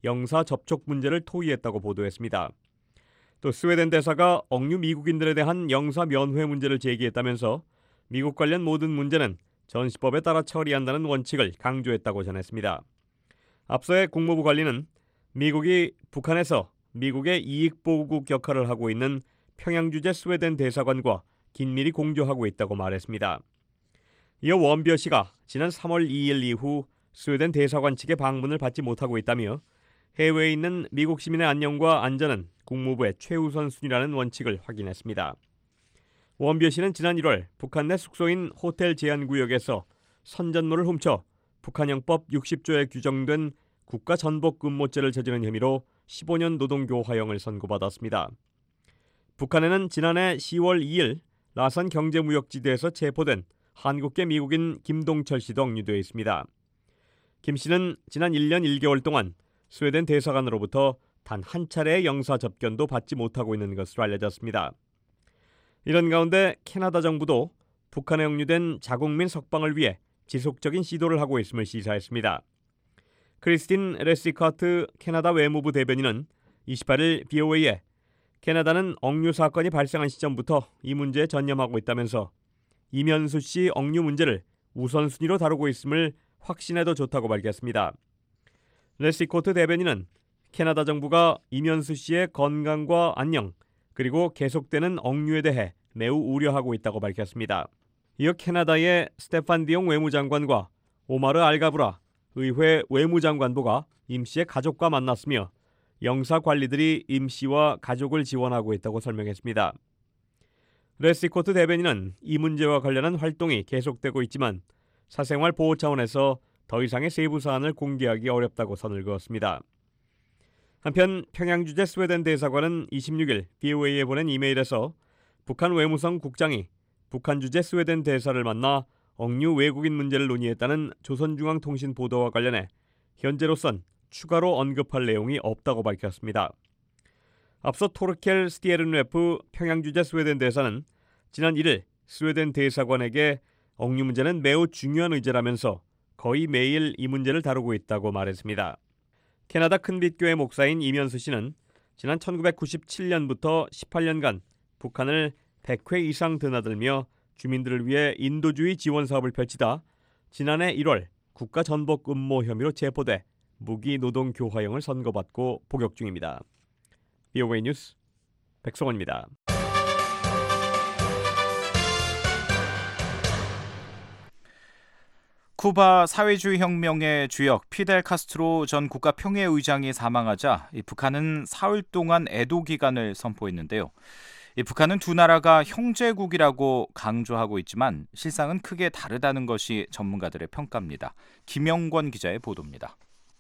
영사 접촉 문제를 토의했다고 보도했습니다. 또 스웨덴 대사가 억류 미국인들에 대한 영사 면회 문제를 제기했다면서 미국 관련 모든 문제는 전시법에 따라 처리한다는 원칙을 강조했다고 전했습니다. 앞서의 국무부 관리는 미국이 북한에서 미국의 이익보호국 역할을 하고 있는 평양주재 스웨덴 대사관과 긴밀히 공조하고 있다고 말했습니다. 이어 원비어 씨가 지난 삼월 이일 이후 스웨덴 대사관 측의 방문을 받지 못하고 있다며 해외에 있는 미국 시민의 안녕과 안전은 국무부의 최우선 순위라는 원칙을 확인했습니다. 원비어 씨는 지난 일월 북한 내 숙소인 호텔 제한구역에서 선전물을 훔쳐 북한형법 육십조에 규정된 국가전복음모죄를 저지른 혐의로 십오년 노동교화형을 선고받았습니다. 북한에는 지난해 시월 이일 라산 경제무역지대에서 체포된 한국계 미국인 김동철 씨도 억류되어 있습니다. 김 씨는 지난 일 년 일 개월 동안 스웨덴 대사관으로부터 단 한 차례의 영사 접견도 받지 못하고 있는 것으로 알려졌습니다. 이런 가운데 캐나다 정부도 북한에 억류된 자국민 석방을 위해 지속적인 시도를 하고 있음을 시사했습니다. 크리스틴 레시카트 캐나다 외무부 대변인은 이십팔일 비오에이에 캐나다는 억류 사건이 발생한 시점부터 이 문제에 전념하고 있다면서 이면수 씨 억류 문제를 우선순위로 다루고 있음을 확신해도 좋다고 밝혔습니다. 레시코트 대변인은 캐나다 정부가 이면수 씨의 건강과 안녕 그리고 계속되는 억류에 대해 매우 우려하고 있다고 밝혔습니다. 이어 캐나다의 스테판 디옹 외무장관과 오마르 알가브라 의회 외무장관보가 임 씨의 가족과 만났으며 영사 관리들이 임 씨와 가족을 지원하고 있다고 설명했습니다. 레시코트 대변인은 이 문제와 관련한 활동이 계속되고 있지만 사생활 보호 차원에서 더 이상의 세부 사안을 공개하기 어렵다고 선을 그었습니다. 한편 평양주재 스웨덴 대사관은 이십육일 비오에이에 보낸 이메일에서 북한 외무성 국장이 북한 주재 스웨덴 대사를 만나 억류 외국인 문제를 논의했다는 조선중앙통신 보도와 관련해 현재로선 추가로 언급할 내용이 없다고 밝혔습니다. 앞서 토르켈 스티에른웨프 평양주재 스웨덴 대사는 지난 일일 스웨덴 대사관에게 억류 문제는 매우 중요한 의제라면서 거의 매일 이 문제를 다루고 있다고 말했습니다. 캐나다 큰빛교회 목사인 이면수 씨는 지난 천구백구십칠년부터 십팔 년간 북한을 백 회 이상 드나들며 주민들을 위해 인도주의 지원 사업을 펼치다 지난해 일월 국가전복 음모 혐의로 체포돼 무기노동교화형을 선고받고 복역 중입니다. 비오에이 뉴스 백성원입니다. 쿠바 사회주의 혁명의 주역 피델 카스트로 전 국가평화의장이 사망하자 이 북한은 사흘 동안 애도 기간을 선포했는데요. 이 북한은 두 나라가 형제국이라고 강조하고 있지만 실상은 크게 다르다는 것이 전문가들의 평가입니다. 김영권 기자의 보도입니다.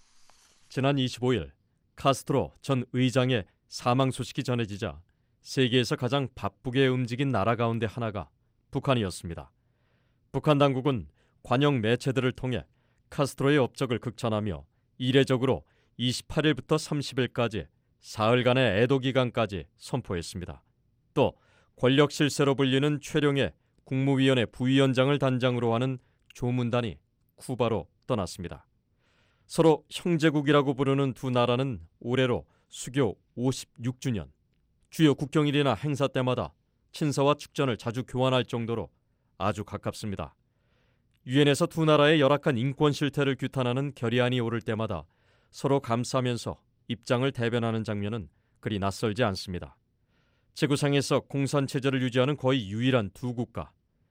지난 이십오일 카스트로 전 의장의 사망 소식이 전해지자 세계에서 가장 바쁘게 움직인 나라 가운데 하나가 북한이었습니다. 북한 당국은 관영 매체들을 통해 카스트로의 업적을 극찬하며 이례적으로 이십팔일부터 삼십일까지 사흘간의 애도 기간까지 선포했습니다. 또 권력 실세로 불리는 최룡의 국무위원회 부위원장을 단장으로 하는 조문단이 쿠바로 떠났습니다. 서로 형제국이라고 부르는 두 나라는 올해로 수교 오십육 주년, 주요 국경일이나 행사 때마다 친서와 축전을 자주 교환할 정도로 아주 가깝습니다. 유엔에서 두 나라의 열악한 인권 실태를 규탄하는 결의안이 오를 때마다 서로 감싸면서 입장을 대변하는 장면은 그리 낯설지 않습니다. 지구상에서 공산체제를 유지하는 거의 유일한 두 국가.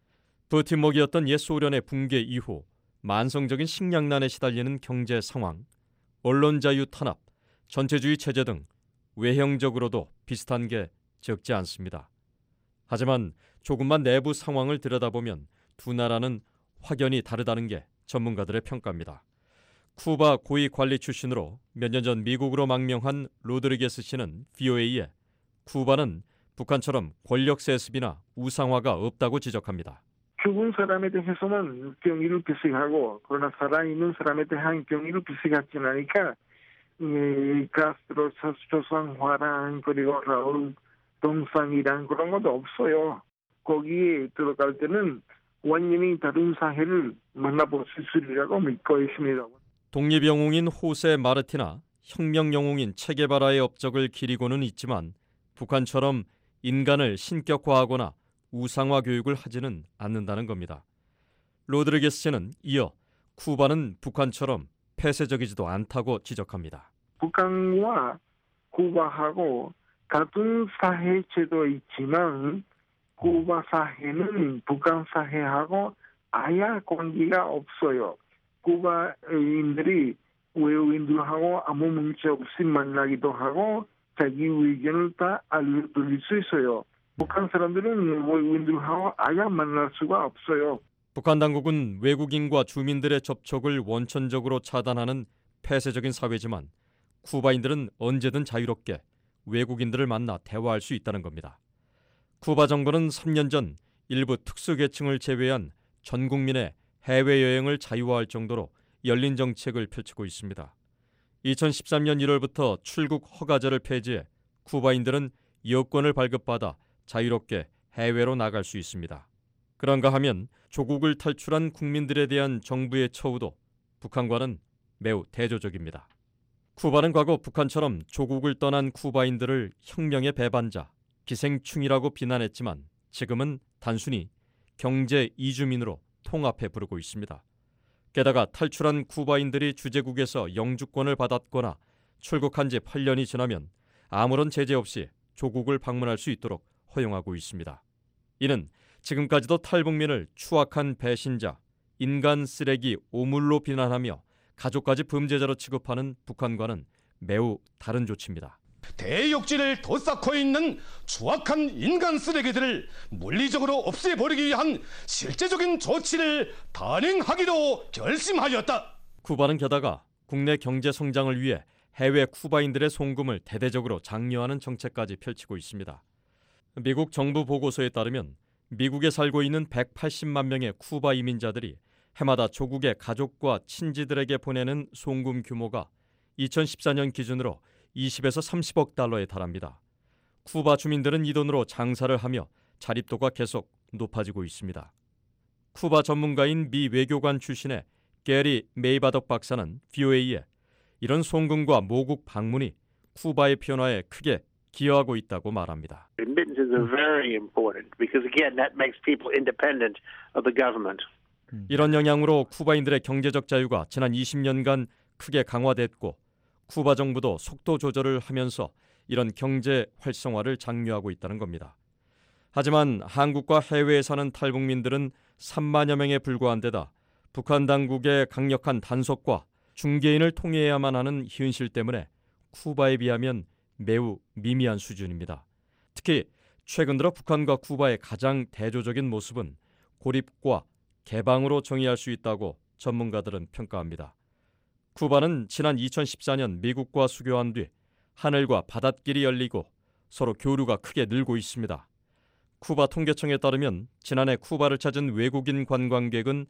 버팀목이었던 옛 소련의 붕괴 이후 만성적인 식량난에 시달리는 경제 상황, 언론 자유 탄압, 전체주의 체제 등 외형적으로도 비슷한 게 적지 않습니다. 하지만 조금만 내부 상황을 들여다보면 두 나라는 확연히 다르다는 게 전문가들의 평가입니다. 쿠바 고위 관리 출신으로 몇 년 전 미국으로 망명한 로드리게스 씨는 비오에이에 쿠바는 북한처럼 권력 세습이나 우상화가 없다고 지적합니다. 죽은 사람에 대해서는 경의를 표시하고 그러나 살아있는 사람에 대한 경의를 표시하지 않으니까 이 카스트로 조상화랑 그리고 라울 동상이랑 그런 것도 없어요. 거기에 들어갈 때는 완전히 다른 사회를 만나볼 수 있으리라고 믿고 있습니다. 독립영웅인 호세 마르티나 혁명 영웅인 체게바라의 업적을 기리고는 있지만 북한처럼 인간을 신격화하거나 우상화 교육을 하지는 않는다는 겁니다. 로드리게스 씨는 이어 쿠바는 북한처럼 폐쇄적이지도 않다고 지적합니다. 북한과 쿠바하고 같은 사회 제도 있지만 쿠바 사회는 북한 사회하고 아예 관계가 없어요. 쿠바인들이 외국인들하고 아무 문제 없이 만나기도 하고 자기 의견을 다 알려드릴 수 있어요. 북한 사람들은 외국인들하고 아예 만날 수가 없어요. 북한 당국은 외국인과 주민들의 접촉을 원천적으로 차단하는 폐쇄적인 사회지만 쿠바인들은 언제든 자유롭게 외국인들을 만나 대화할 수 있다는 겁니다. 쿠바 정부는 삼 년 전 일부 특수계층을 제외한 전 국민의 해외여행을 자유화할 정도로 열린 정책을 펼치고 있습니다. 이천십삼 년 일월부터 출국 허가제를 폐지해 쿠바인들은 여권을 발급받아 자유롭게 해외로 나갈 수 있습니다. 그런가 하면 조국을 탈출한 국민들에 대한 정부의 처우도 북한과는 매우 대조적입니다. 쿠바는 과거 북한처럼 조국을 떠난 쿠바인들을 혁명의 배반자, 기생충이라고 비난했지만 지금은 단순히 경제 이주민으로 통합해 부르고 있습니다. 게다가 탈출한 쿠바인들이 주재국에서 영주권을 받았거나 출국한 지 팔 년이 지나면 아무런 제재 없이 조국을 방문할 수 있도록 허용하고 있습니다. 이는 지금까지도 탈북민을 추악한 배신자, 인간 쓰레기, 오물로 비난하며 가족까지 범죄자로 취급하는 북한과는 매우 다른 조치입니다. 대욕지를 덧쌓고 있는 추악한 인간 쓰레기들을 물리적으로 없애버리기 위한 실제적인 조치를 단행하기로 결심하였다. 쿠바는 게다가 국내 경제 성장을 위해 해외 쿠바인들의 송금을 대대적으로 장려하는 정책까지 펼치고 있습니다. 미국 정부 보고서에 따르면 미국에 살고 있는 백팔십만 명의 쿠바 이민자들이 해마다 조국의 가족과 친지들에게 보내는 송금 규모가 이천십사 년 기준으로 이십에서 삼십억 달러에 달합니다. 쿠바 주민들은 이 돈으로 장사를 하며 자립도가 계속 높아지고 있습니다. 쿠바 전문가인 미 외교관 출신의 게리 메이바덕 박사는 브이오에이에 이런 송금과 모국 방문이 쿠바의 변화에 크게 기여하고 있다고 말합니다. Remittances are very important because again that makes people independent of the government. 이런 영향으로 쿠바인들의 경제적 자유가 지난 이십 년간 크게 강화됐고 쿠바 정부도 속도 조절을 하면서 이런 경제 활성화를 장려하고 있다는 겁니다. 하지만 한국과 해외에 사는 탈북민들은 삼만여 명에 불과한 데다 북한 당국의 강력한 단속과 중개인을 통해야만 하는 현실 때문에 쿠바에 비하면 매우 미미한 수준입니다. 특히 최근 들어 북한과 쿠바의 가장 대조적인 모습은 고립과 개방으로 정의할 수 있다고 전문가들은 평가합니다. 쿠바는 지난 이천십사 년 미국과 수교한 뒤 하늘과 바닷길이 열리고 서로 교류가 크게 늘고 있습니다. 쿠바 통계청에 따르면 지난해 쿠바를 찾은 외국인 관광객은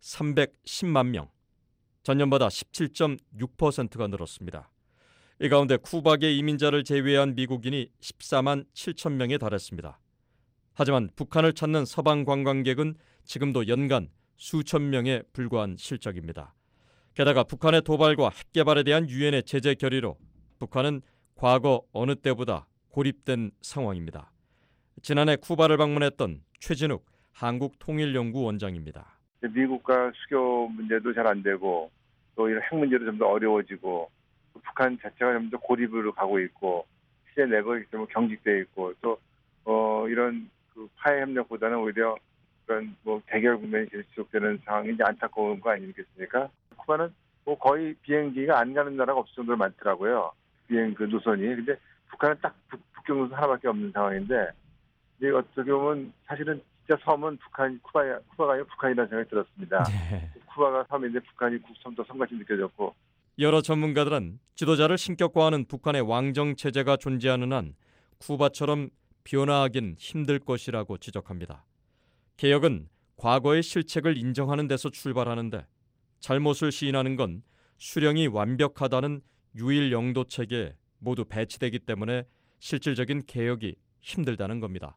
삼백십만 명, 전년보다 십칠 점 육 퍼센트가 늘었습니다. 이 가운데 쿠바계 이민자를 제외한 미국인이 십사만 칠천 명에 달했습니다. 하지만 북한을 찾는 서방 관광객은 지금도 연간 수천 명에 불과한 실적입니다. 게다가 북한의 도발과 핵개발에 대한 유엔의 제재 결의로 북한은 과거 어느 때보다 고립된 상황입니다. 지난해 쿠바를 방문했던 최진욱 한국통일연구 원장입니다. 미국과 수교 문제도 잘 안 되고 또 이런 핵 문제도 좀 더 어려워지고 북한 자체가 좀 더 고립으로 가고 있고 시제 내각이 좀 경직되어 있고 또 어, 이런 그 파해 협력보다는 오히려 그런 뭐 대결 국면이 지속되는 상황이 이제 안타까운 거 아니겠습니까? 쿠바는 뭐 거의 비행기가 안 가는 나라가 없을 정도로 많더라고요. 비행 그 노선이. 근데 북한은 딱 북, 북경 노선 하나밖에 없는 상황인데 이제 어떻게 보면 사실은 진짜 섬은 북한 쿠바 쿠바가 아니라 북한이라는 생각이 들었습니다. 네. 쿠바가 섬인데 북한이 국섬도 섬같이 느껴졌고. 여러 전문가들은 지도자를 신격화하는 북한의 왕정 체제가 존재하는 한 쿠바처럼 변화하긴 힘들 것이라고 지적합니다. 개혁은 과거의 실책을 인정하는 데서 출발하는데 잘못을 시인하는 건 수령이 완벽하다는 유일 영도 체계에 모두 배치되기 때문에 실질적인 개혁이 힘들다는 겁니다.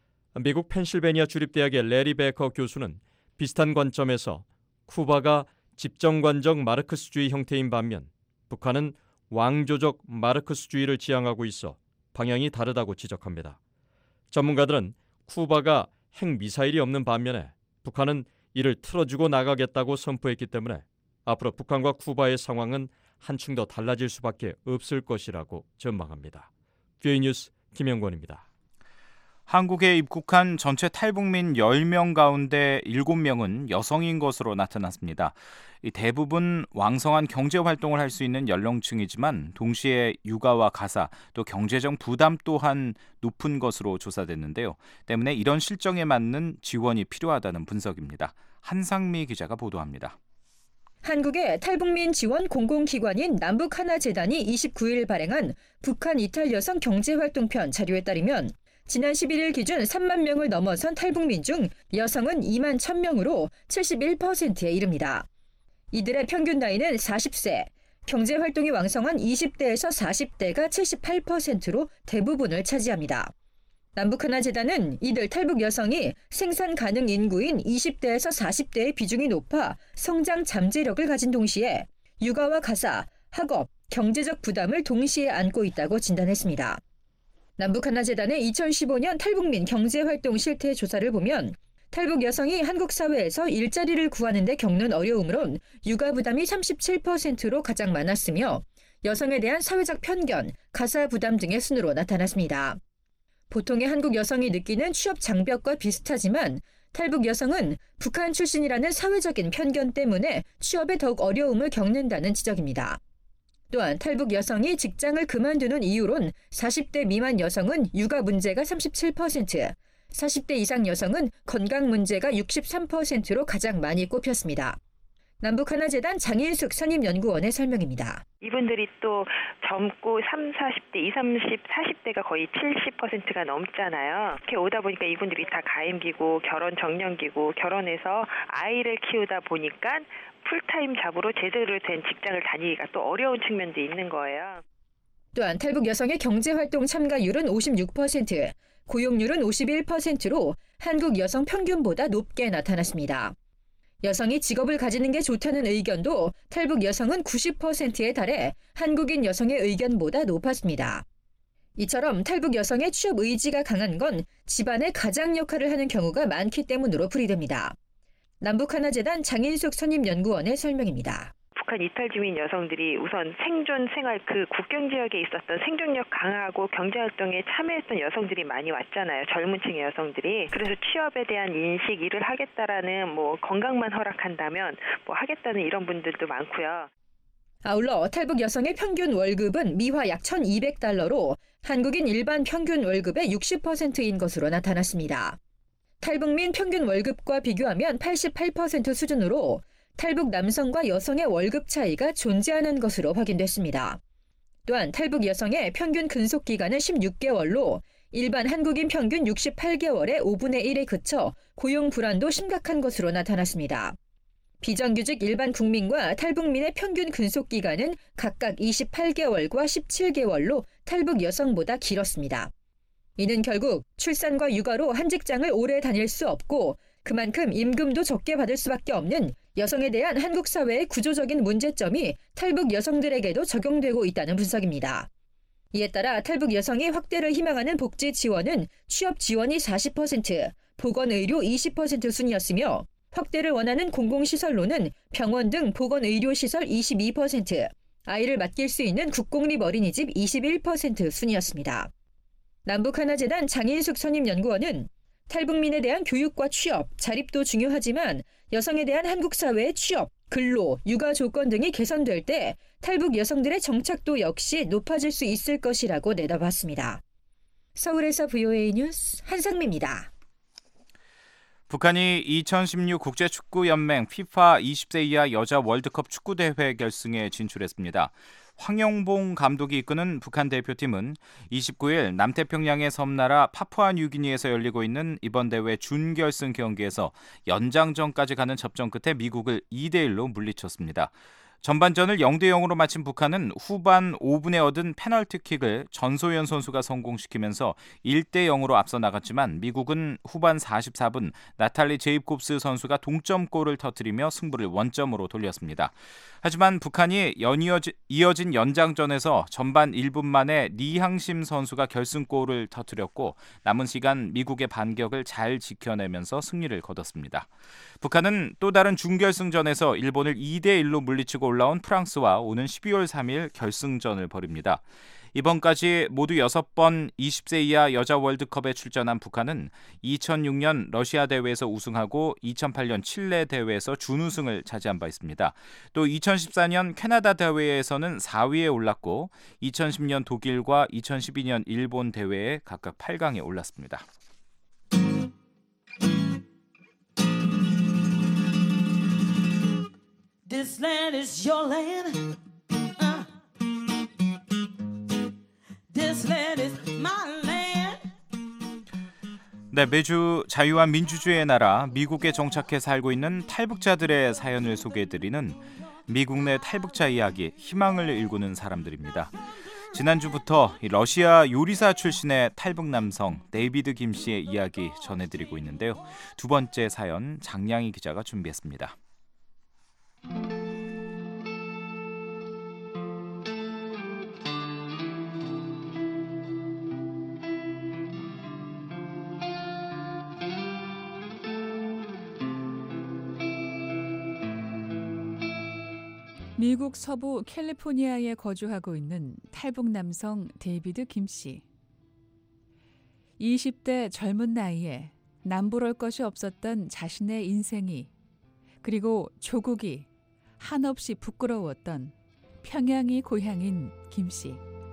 미국 펜실베니아 주립대학의 레리 베커 교수는 비슷한 관점에서 쿠바가 집정관적 마르크스주의 형태인 반면 북한은 왕조적 마르크스주의를 지향하고 있어 방향이 다르다고 지적합니다. 전문가들은 쿠바가 핵미사일이 없는 반면에 북한은 이를 틀어주고 나가겠다고 선포했기 때문에 앞으로 북한과 쿠바의 상황은 한층 더 달라질 수밖에 없을 것이라고 전망합니다. 뷰이 뉴스 김영권입니다. 한국에 입국한 전체 탈북민 열 명 가운데 일곱 명은 여성인 것으로 나타났습니다. 대부분 왕성한 경제활동을 할 수 있는 연령층이지만 동시에 육아와 가사 또 경제적 부담 또한 높은 것으로 조사됐는데요. 때문에 이런 실정에 맞는 지원이 필요하다는 분석입니다. 한상미 기자가 보도합니다. 한국의 탈북민 지원 공공기관인 남북하나재단이 이십구 일 발행한 북한 이탈 여성 경제활동편 자료에 따르면 지난 십일 일 기준 삼만 명을 넘어선 탈북민 중 여성은 이만 천 명으로 칠십일 퍼센트에 이릅니다. 이들의 평균 나이는 사십 세, 경제활동이 왕성한 이십 대에서 사십 대가 칠십팔 퍼센트로 대부분을 차지합니다. 남북하나재단은 이들 탈북 여성이 생산 가능 인구인 이십 대에서 사십 대의 비중이 높아 성장 잠재력을 가진 동시에 육아와 가사, 학업, 경제적 부담을 동시에 안고 있다고 진단했습니다. 남북하나재단의 이천십오 년 탈북민 경제활동 실태 조사를 보면 탈북 여성이 한국 사회에서 일자리를 구하는 데 겪는 어려움으론 육아 부담이 삼십칠 퍼센트로 가장 많았으며 여성에 대한 사회적 편견, 가사 부담 등의 순으로 나타났습니다. 보통의 한국 여성이 느끼는 취업 장벽과 비슷하지만 탈북 여성은 북한 출신이라는 사회적인 편견 때문에 취업에 더욱 어려움을 겪는다는 지적입니다. 또한 탈북 여성이 직장을 그만두는 이유론 사십 대 미만 여성은 육아 문제가 삼십칠 퍼센트, 사십 대 이상 여성은 건강 문제가 육십삼 퍼센트로 가장 많이 꼽혔습니다. 남북하나재단 장인숙 선임연구원의 설명입니다. 이분들이 또 젊고 삼, 사십 대, 이십, 삼십, 사십 대가 거의 칠십 퍼센트가 넘잖아요. 이렇게 오다 보니까 이분들이 다 가임기고 결혼 정년기고 결혼해서 아이를 키우다 보니까 풀타임 잡으로 제대로 된 직장을 다니기가 또 어려운 측면도 있는 거예요. 또한 탈북 여성의 경제활동 참가율은 오십육 퍼센트, 고용률은 오십일 퍼센트로 한국 여성 평균보다 높게 나타났습니다. 여성이 직업을 가지는 게 좋다는 의견도 탈북 여성은 구십 퍼센트에 달해 한국인 여성의 의견보다 높았습니다. 이처럼 탈북 여성의 취업 의지가 강한 건 집안의 가장 역할을 하는 경우가 많기 때문으로 풀이됩니다. 남북하나재단 장인숙 선임연구원의 설명입니다. 북한 이탈 주민 여성들이 우선 생존 생활 그 국경 지역에 있었던 생존력 강하고 경제활동에 참여했던 여성들이 많이 왔잖아요. 젊은 층의 여성들이. 그래서 취업에 대한 인식, 일을 하겠다라는 뭐 건강만 허락한다면 뭐 하겠다는 이런 분들도 많고요. 아울러 탈북 여성의 평균 월급은 미화 약 천이백 달러로 한국인 일반 평균 월급의 육십 퍼센트인 것으로 나타났습니다. 탈북민 평균 월급과 비교하면 팔십팔 퍼센트 수준으로 탈북 남성과 여성의 월급 차이가 존재하는 것으로 확인됐습니다. 또한 탈북 여성의 평균 근속 기간은 십육 개월로 일반 한국인 평균 육십팔 개월의 오분의 일에 그쳐 고용 불안도 심각한 것으로 나타났습니다. 비정규직 일반 국민과 탈북민의 평균 근속 기간은 각각 이십팔 개월과 십칠 개월로 탈북 여성보다 길었습니다. 이는 결국 출산과 육아로 한 직장을 오래 다닐 수 없고 그만큼 임금도 적게 받을 수밖에 없는 여성에 대한 한국 사회의 구조적인 문제점이 탈북 여성들에게도 적용되고 있다는 분석입니다. 이에 따라 탈북 여성이 확대를 희망하는 복지 지원은 취업 지원이 사십 퍼센트, 보건의료 이십 퍼센트 순이었으며 확대를 원하는 공공시설로는 병원 등 보건의료시설 이십이 퍼센트, 아이를 맡길 수 있는 국공립 어린이집 이십일 퍼센트 순이었습니다. 남북하나재단 장인숙 선임연구원은 탈북민에 대한 교육과 취업, 자립도 중요하지만 여성에 대한 한국 사회의 취업, 근로, 육아 조건 등이 개선될 때 탈북 여성들의 정착도 역시 높아질 수 있을 것이라고 내다봤습니다. 서울에서 브이오에이 뉴스 한상미입니다. 북한이 이천십육 국제축구연맹 피파 이십 세 이하 여자 월드컵 축구대회 결승에 진출했습니다. 황영봉 감독이 이끄는 북한 대표팀은 이십구 일 남태평양의 섬나라 파푸아뉴기니에서 열리고 있는 이번 대회 준결승 경기에서 연장전까지 가는 접전 끝에 미국을 이 대 일로 물리쳤습니다. 전반전을 영 대 영으로 마친 북한은 후반 오 분에 얻은 페널티킥을 전소연 선수가 성공시키면서 일 대 영으로 앞서 나갔지만 미국은 후반 사십사 분 나탈리 제이콥스 선수가 동점골을 터뜨리며 승부를 원점으로 돌렸습니다. 하지만 북한이 연이어지, 이어진 연장전에서 전반 일 분 만에 리항심 선수가 결승골을 터뜨렸고 남은 시간 미국의 반격을 잘 지켜내면서 승리를 거뒀습니다. 북한은 또 다른 준결승전에서 일본을 이 대 일로 물리치고 올라온 프랑스와 오는 십이월 삼일 결승전을 벌입니다. 이번까지 모두 여섯 번 이십 세 이하 여자 월드컵에 출전한 북한은 이천육 년 러시아 대회에서 우승하고 이천팔 년 칠레 대회에서 준우승을 차지한 바 있습니다. 또 이천십사 년 캐나다 대회에서는 사 위에 올랐고 이천십 년 독일과 이천십이 년 일본 대회에 각각 팔 강에 올랐습니다. This land is your land. Uh. This land is my land. 네, 매주 자유와 민주주의의 나라 미국에 정착해 살고 있는 탈북자들의 사연을 소개해드리는 미국 내 탈북자 이야기, 희망을 일구는 사람들입니다. 지난주부터 러시아 요리사 출신의 탈북 남성 데이비드 김 씨의 이야기 전해드리고 있는데요. 두 번째 사연 장량희 기자가 준비했습니다. 미국 서부 캘리포니아에 거주하고 있는 탈북 남성 데이비드 김 씨. 이십 대 젊은 나이에 남부럴 것이 없었던 자신의 인생이, 그리고 조국이 한없이 부끄러웠던 평양이 고향인 김 씨.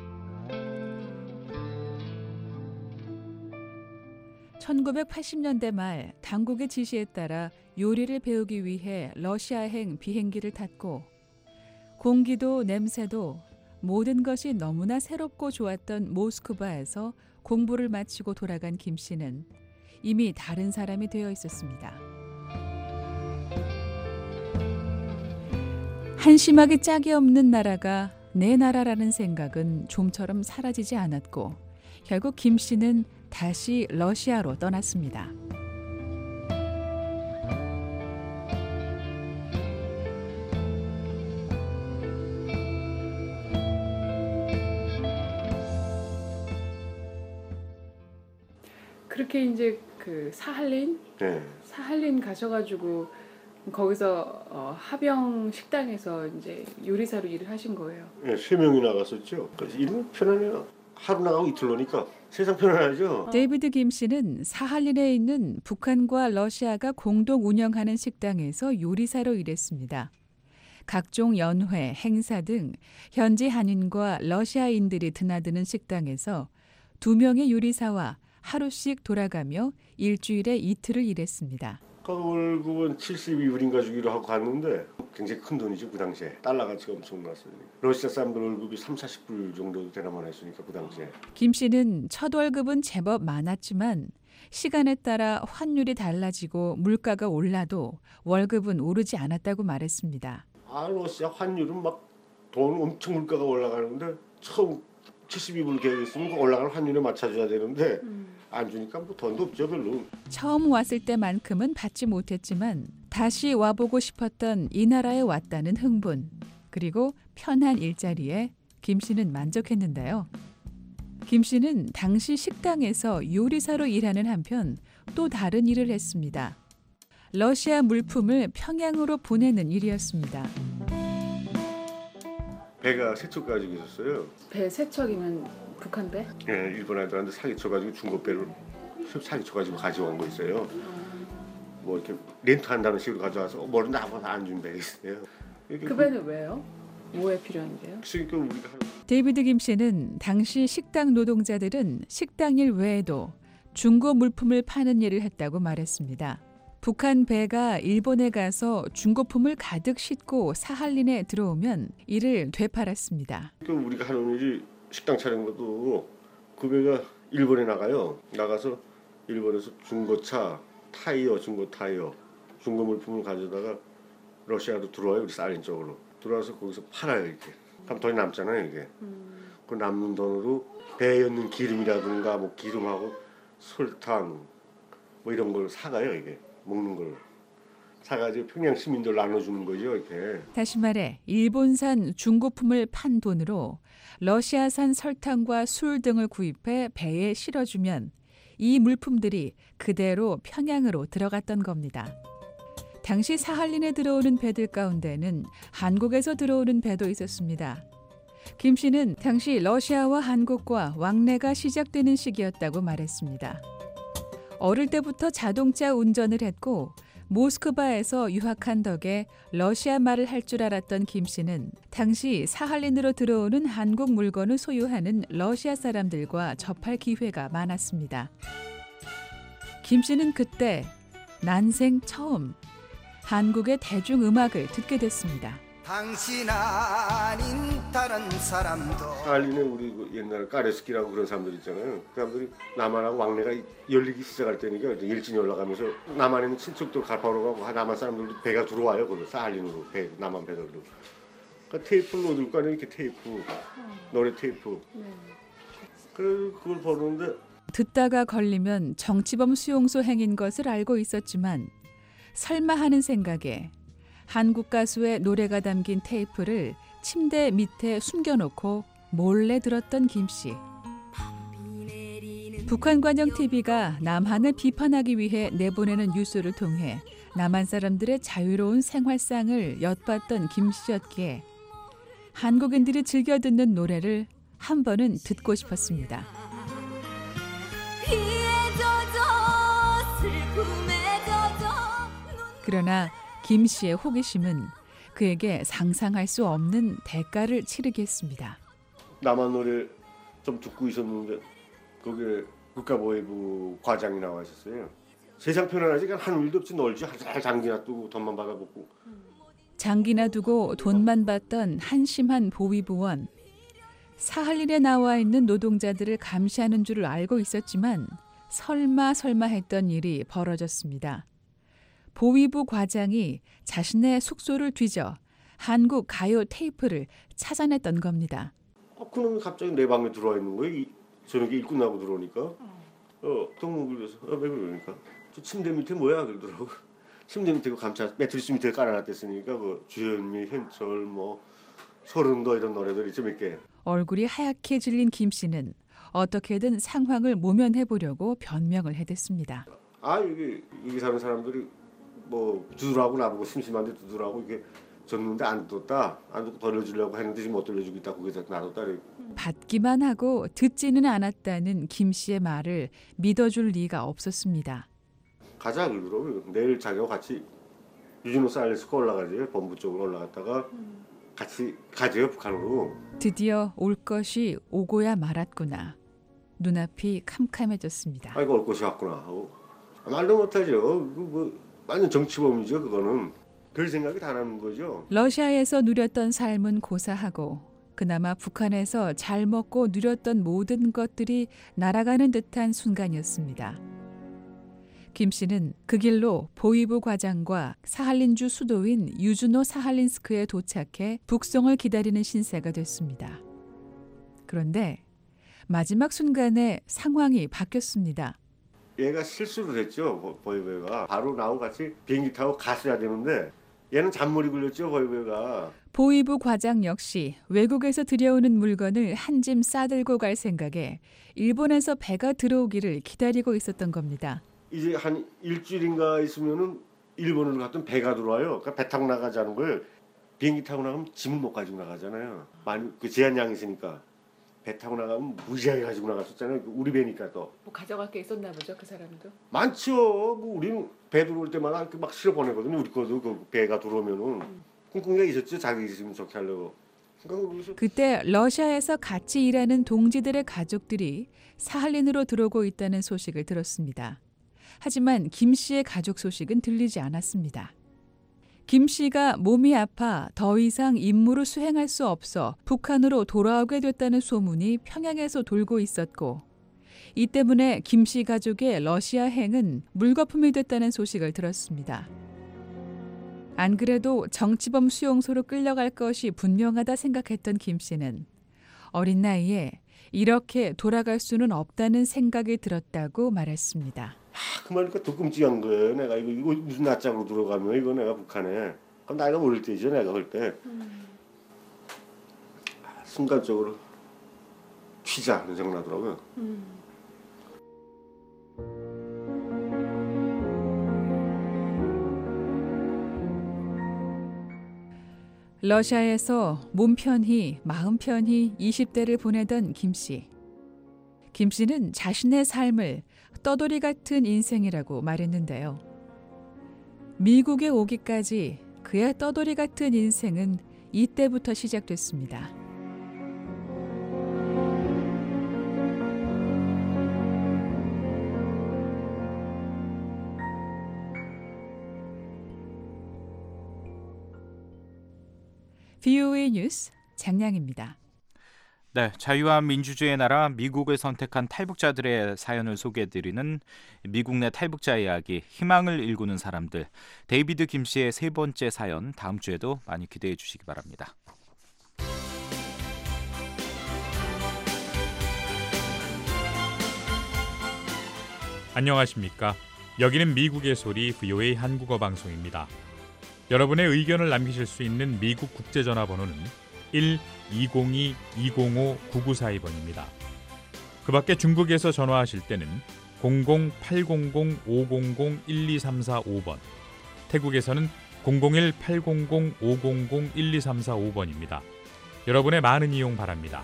천구백팔십 년대 말 당국의 지시에 따라 요리를 배우기 위해 러시아행 비행기를 탔고 공기도 냄새도 모든 것이 너무나 새롭고 좋았던 모스크바에서 공부를 마치고 돌아간 김 씨는 이미 다른 사람이 되어 있었습니다. 한심하게 짝이 없는 나라가 내 나라라는 생각은 좀처럼 사라지지 않았고 결국 김 씨는 다시 러시아로 떠났습니다. 그렇게 이제 그 사할린, 네. 사할린 가셔가지고 거기서 어, 하병 식당에서 이제 요리사로 일을 하신 거예요. 네, 세 명이 나갔었죠. 그래서 일은 편하네요. 하루 나가고 이틀 노니까 세상 편안하죠. 데이비드 김 씨는 사할린에 있는 북한과 러시아가 공동 운영하는 식당에서 요리사로 일했습니다. 각종 연회, 행사 등 현지 한인과 러시아인들이 드나드는 식당에서 두 명의 요리사와 하루씩 돌아가며 일주일에 이틀을 일했습니다. 그 월급은 칠십이 불인가 주기로 하고 갔는데 굉장히 큰 돈이죠. 그 당시에 달러 가치가 엄청났어요. 러시아 사람들 월급이 삼사십 불 정도 되나만 했으니까 그 당시에. 김 씨는 첫 월급은 제법 많았지만 시간에 따라 환율이 달라지고 물가가 올라도 월급은 오르지 않았다고 말했습니다. 아, 러시아 환율은 막 돈 엄청 물가가 올라가는데 처음 칠십이 불 계획했으면 올라가는 환율에 맞춰줘야 되는데 음. 안 주니까 뭐 돈도 없죠 별로. 처음 왔을 때만큼은 받지 못했지만 다시 와보고 싶었던 이 나라에 왔다는 흥분, 그리고 편한 일자리에 김 씨는 만족했는데요. 김 씨는 당시 식당에서 요리사로 일하는 한편 또 다른 일을 했습니다. 러시아 물품을 평양으로 보내는 일이었습니다. 배가 세 척 가지고 있었어요. 배 세 척이면 북한 배? 예, 일본 애들한테 사기쳐가지고 중국 배를 사기쳐가지고 가져온 거 있어요. 뭐 이렇게 렌트한다는 식으로 가져와서 뭐를 나보다 안 준 배 있어요. 그 배는 왜요? 뭐에 필요한데요? 그러니까 우리가 데이비드 김 씨는 당시 식당 노동자들은 식당 일 외에도 중고 물품을 파는 일을 했다고 말했습니다. 북한 배가 일본에 가서 중고품을 가득 싣고 사할린에 들어오면 이를 되팔았습니다. 그러니까 우리가 하는 일이 식당 차린 것도 그 배가 일본에 나가요. 나가서 일본에서 중고차, 타이어, 중고 타이어, 중고 물품을 가져다가 러시아로 들어와요. 우리 사할린 쪽으로. 들어와서 거기서 팔아요 이렇게. 그럼 돈이 남잖아요 이게. 그 남는 돈으로 배에 였는 기름이라든가 뭐 기름하고 설탕 뭐 이런 걸 사가요 이게. 먹는 걸 사가지고 평양 시민들 나눠주는 거죠 이렇게. 다시 말해 일본산 중고품을 판 돈으로 러시아산 설탕과 술 등을 구입해 배에 실어주면 이 물품들이 그대로 평양으로 들어갔던 겁니다. 당시 사할린에 들어오는 배들 가운데는 한국에서 들어오는 배도 있었습니다. 김 씨는 당시 러시아와 한국과 왕래가 시작되는 시기였다고 말했습니다. 어릴 때부터 자동차 운전을 했고 모스크바에서 유학한 덕에 러시아 말을 할 줄 알았던 김 씨는 당시 사할린으로 들어오는 한국 물건을 소유하는 러시아 사람들과 접할 기회가 많았습니다. 김 씨는 그때 난생 처음 한국의 대중음악을 듣게 됐습니다. 당신 아닌 다른 사람도 사할린에 우리 그 옛날에 까레스키라고 그런 사람들 있잖아요. 그 사람들이 남한하고 왕래가 열리기 시작할 때니까 일진이 올라가면서 남한에 있는 친척들 갈파로 가고 남한 사람들도 배가 들어와요. 거기 사할린으로 배 남한 배들로. 그러니까 테이프를 얻을 거 아니에요. 이렇게 테이프 노래 테이프. 그래 그걸 보는데 듣다가 걸리면 정치범 수용소 행인 것을 알고 있었지만 설마 하는 생각에 한국 가수의 노래가 담긴 테이프를 침대 밑에 숨겨놓고 몰래 들었던 김 씨. 북한 관영 티비가 남한을 비판하기 위해 내보내는 뉴스를 통해 남한 사람들의 자유로운 생활상을 엿봤던 김 씨였기에 한국인들이 즐겨 듣는 노래를 한 번은 듣고 싶었습니다. 그러나 김 씨의 호기심은 그에게 상상할 수 없는 대가를 치르게 했습니다. 남한 노래 좀 듣고 있었는데 거기에 국가보위부 과장이 나와 있었어요. 세상 편안하지 한 일도 없이 놀지 잘 장기나 두고 돈만 받아먹고. 장기나 두고 돈만 받던 한심한 보위부원. 사할린에 나와 있는 노동자들을 감시하는 줄을 알고 있었지만 설마 설마 했던 일이 벌어졌습니다. 보위부 과장이 자신의 숙소를 뒤져 한국 가요 테이프를 찾아냈던 겁니다. 어, 그놈이 갑자기 내 방에 들어와 있는 거예요. 이, 저녁에 일 끝나고 들어오니까. 어, 똥을 그래서 어, 왜 그러니까. 저 침대 밑에 뭐야 그러더라고. 침대 밑에 그 감차 매트리스 밑에 깔아놨댔으니까 그 주현미, 현철, 뭐 소름도 이런 노래들이 좀 있게. 얼굴이 하얗게 질린 김 씨는 어떻게든 상황을 모면해 보려고 변명을 해댔습니다. 아 여기 여기 사는 사람들이 뭐 두드라고 나보고 심심한데 두드라고 이게 줬는데 안 뒀다. 안 뒀고 돌려주려고 했는데 지금 못 돌려주고 있다. 거기서 놔뒀다. 받기만 하고 듣지는 않았다는 김 씨의 말을 믿어줄 리가 없었습니다. 가자 그러더라고요. 내일 자기와 같이 유진호 사일리스코 올라가지. 본부 쪽으로 올라갔다가 같이 가재요 북한으로. 드디어 올 것이 오고야 말았구나. 눈앞이 캄캄해졌습니다. 아이고 올 것이 왔구나 하고. 말도 못하죠. 뭐 완전 정치범이죠 그거는. 별 생각이 다 나는 거죠. 러시아에서 누렸던 삶은 고사하고 그나마 북한에서 잘 먹고 누렸던 모든 것들이 날아가는 듯한 순간이었습니다. 김 씨는 그 길로 보위부 과장과 사할린주 수도인 유주노 사할린스크에 도착해 북송을 기다리는 신세가 됐습니다. 그런데 마지막 순간에 상황이 바뀌었습니다. 얘가 실수를 했죠. 보위부가 바로 나하고 같이 비행기 타고 갔어야 되는데 얘는 잔머리 굴렸죠. 보위부가. 보위부 과장 역시 외국에서 들여오는 물건을 한 짐 싸들고 갈 생각에 일본에서 배가 들어오기를 기다리고 있었던 겁니다. 이제 한 일주일인가 있으면은 일본으로 갔던 배가 들어와요. 그러니까 배 타고 나가자는 걸. 비행기 타고 나가면 짐을 못 가지고 나가잖아요. 많이 그 제한량이 있으니까. 배 타고 나가면 무지하게 가지고 나갔었잖아요. 우리 배니까 또. 뭐 가져갈 게 있었나 보죠, 그 사람도? 많죠. 뭐 우리는 배 들어올 때마다 막 실어 보내거든요. 우리 거도 그 배가 들어오면은 음. 꿍꿍이가 있었죠. 자기 있으면 좋게 하려고. 그러니까 그때 러시아에서 같이 일하는 동지들의 가족들이 사할린으로 들어오고 있다는 소식을 들었습니다. 하지만 김 씨의 가족 소식은 들리지 않았습니다. 김 씨가 몸이 아파 더 이상 임무를 수행할 수 없어 북한으로 돌아오게 됐다는 소문이 평양에서 돌고 있었고 이 때문에 김 씨 가족의 러시아행은 물거품이 됐다는 소식을 들었습니다. 안 그래도 정치범 수용소로 끌려갈 것이 분명하다 생각했던 김 씨는 어린 나이에 이렇게 돌아갈 수는 없다는 생각이 들었다고 말했습니다. 그 말이니까 더 끔찍한 거예요. 내가 이거, 이거 무슨 낯짝으로 들어가면 이거 내가 북한에. 그럼 나이가 어릴 때죠, 내가 그때. 음. 순간적으로 튀자 하는 생각 나더라고요. 음. 러시아에서 몸 편히 마음 편히 이십 대를 보내던 김 씨. 김 씨는 자신의 삶을 떠돌이 같은 인생이라고 말했는데요. 미국에 오기까지 그의 떠돌이 같은 인생은 이때부터 시작됐습니다. 브이오에이 뉴스 장량입니다. 네, 자유와 민주주의의 나라 미국을 선택한 탈북자들의 사연을 소개해드리는 미국 내 탈북자 이야기, 희망을 일구는 사람들. 데이비드 김 씨의 세 번째 사연, 다음 주에도 많이 기대해 주시기 바랍니다. 안녕하십니까? 여기는 미국의 소리 브이오에이 한국어 방송입니다. 여러분의 의견을 남기실 수 있는 미국 국제전화번호는 일 이공이 이공오 구구사이 번입니다. 그 밖에 중국에서 전화하실 때는 공공 팔공공 오공공 일이삼사오 번, 태국에서는 공공일 팔공공 오공공 일이삼사오 번입니다. 여러분의 많은 이용 바랍니다.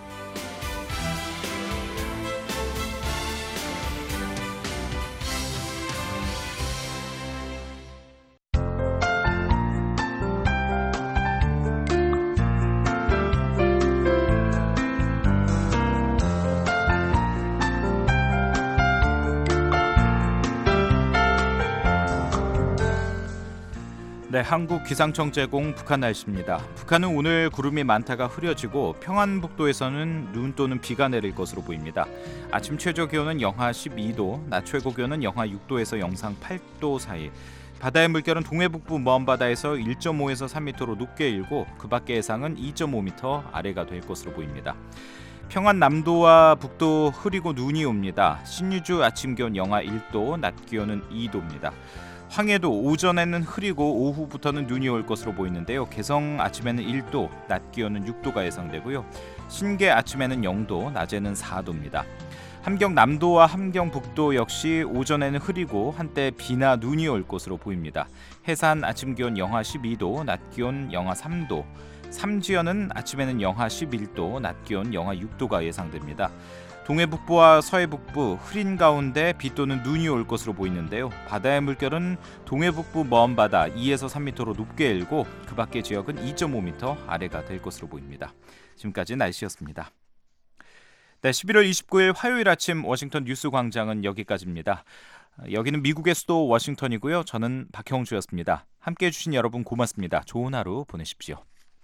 네, 한국 기상청 제공 북한 날씨입니다. 북한은 오늘 구름이 많다가 흐려지고 평안북도에서는 눈 또는 비가 내릴 것으로 보입니다. 아침 최저 기온은 영하 십이 도, 낮 최고 기온은 영하 육 도에서 영상 팔 도 사이. 바다의 물결은 동해북부 먼바다에서 일 점 오에서 삼 미터로 높게 일고 그 밖의 해상은 이 점 오 미터 아래가 될 것으로 보입니다. 평안 남도와 북도 흐리고 눈이 옵니다. 신유주 아침 기온 영하 일 도, 낮 기온은 이 도입니다. 황해도 오전에는 흐리고 오후부터는 눈이 올 것으로 보이는데요. 개성 아침에는 일 도, 낮 기온은 육 도가 예상되고요. 신계 아침에는 영 도, 낮에는 사 도입니다. 함경 남도와 함경 북도 역시 오전에는 흐리고 한때 비나 눈이 올 것으로 보입니다. 해산 아침 기온 영하 십이 도, 낮 기온 영하 삼 도. 삼지연은 아침에는 영하 십일 도, 낮 기온 영하 육 도가 예상됩니다. 동해북부와 서해북부 흐린 가운데 비 또는 눈이 올 것으로 보이는데요. 바다의 물결은 동해북부 먼바다 이에서 삼 미터로 높게 일고 그 밖의 지역은 이 점 오 미터 아래가 될 것으로 보입니다. 지금까지 날씨였습니다. 네, 십일월 이십구일 화요일 아침 워싱턴 뉴스 광장은 여기까지입니다. 여기는 미국의 수도 워싱턴이고요. 저는 박형주였습니다. 함께해 주신 여러분 고맙습니다. 좋은 하루 보내십시오.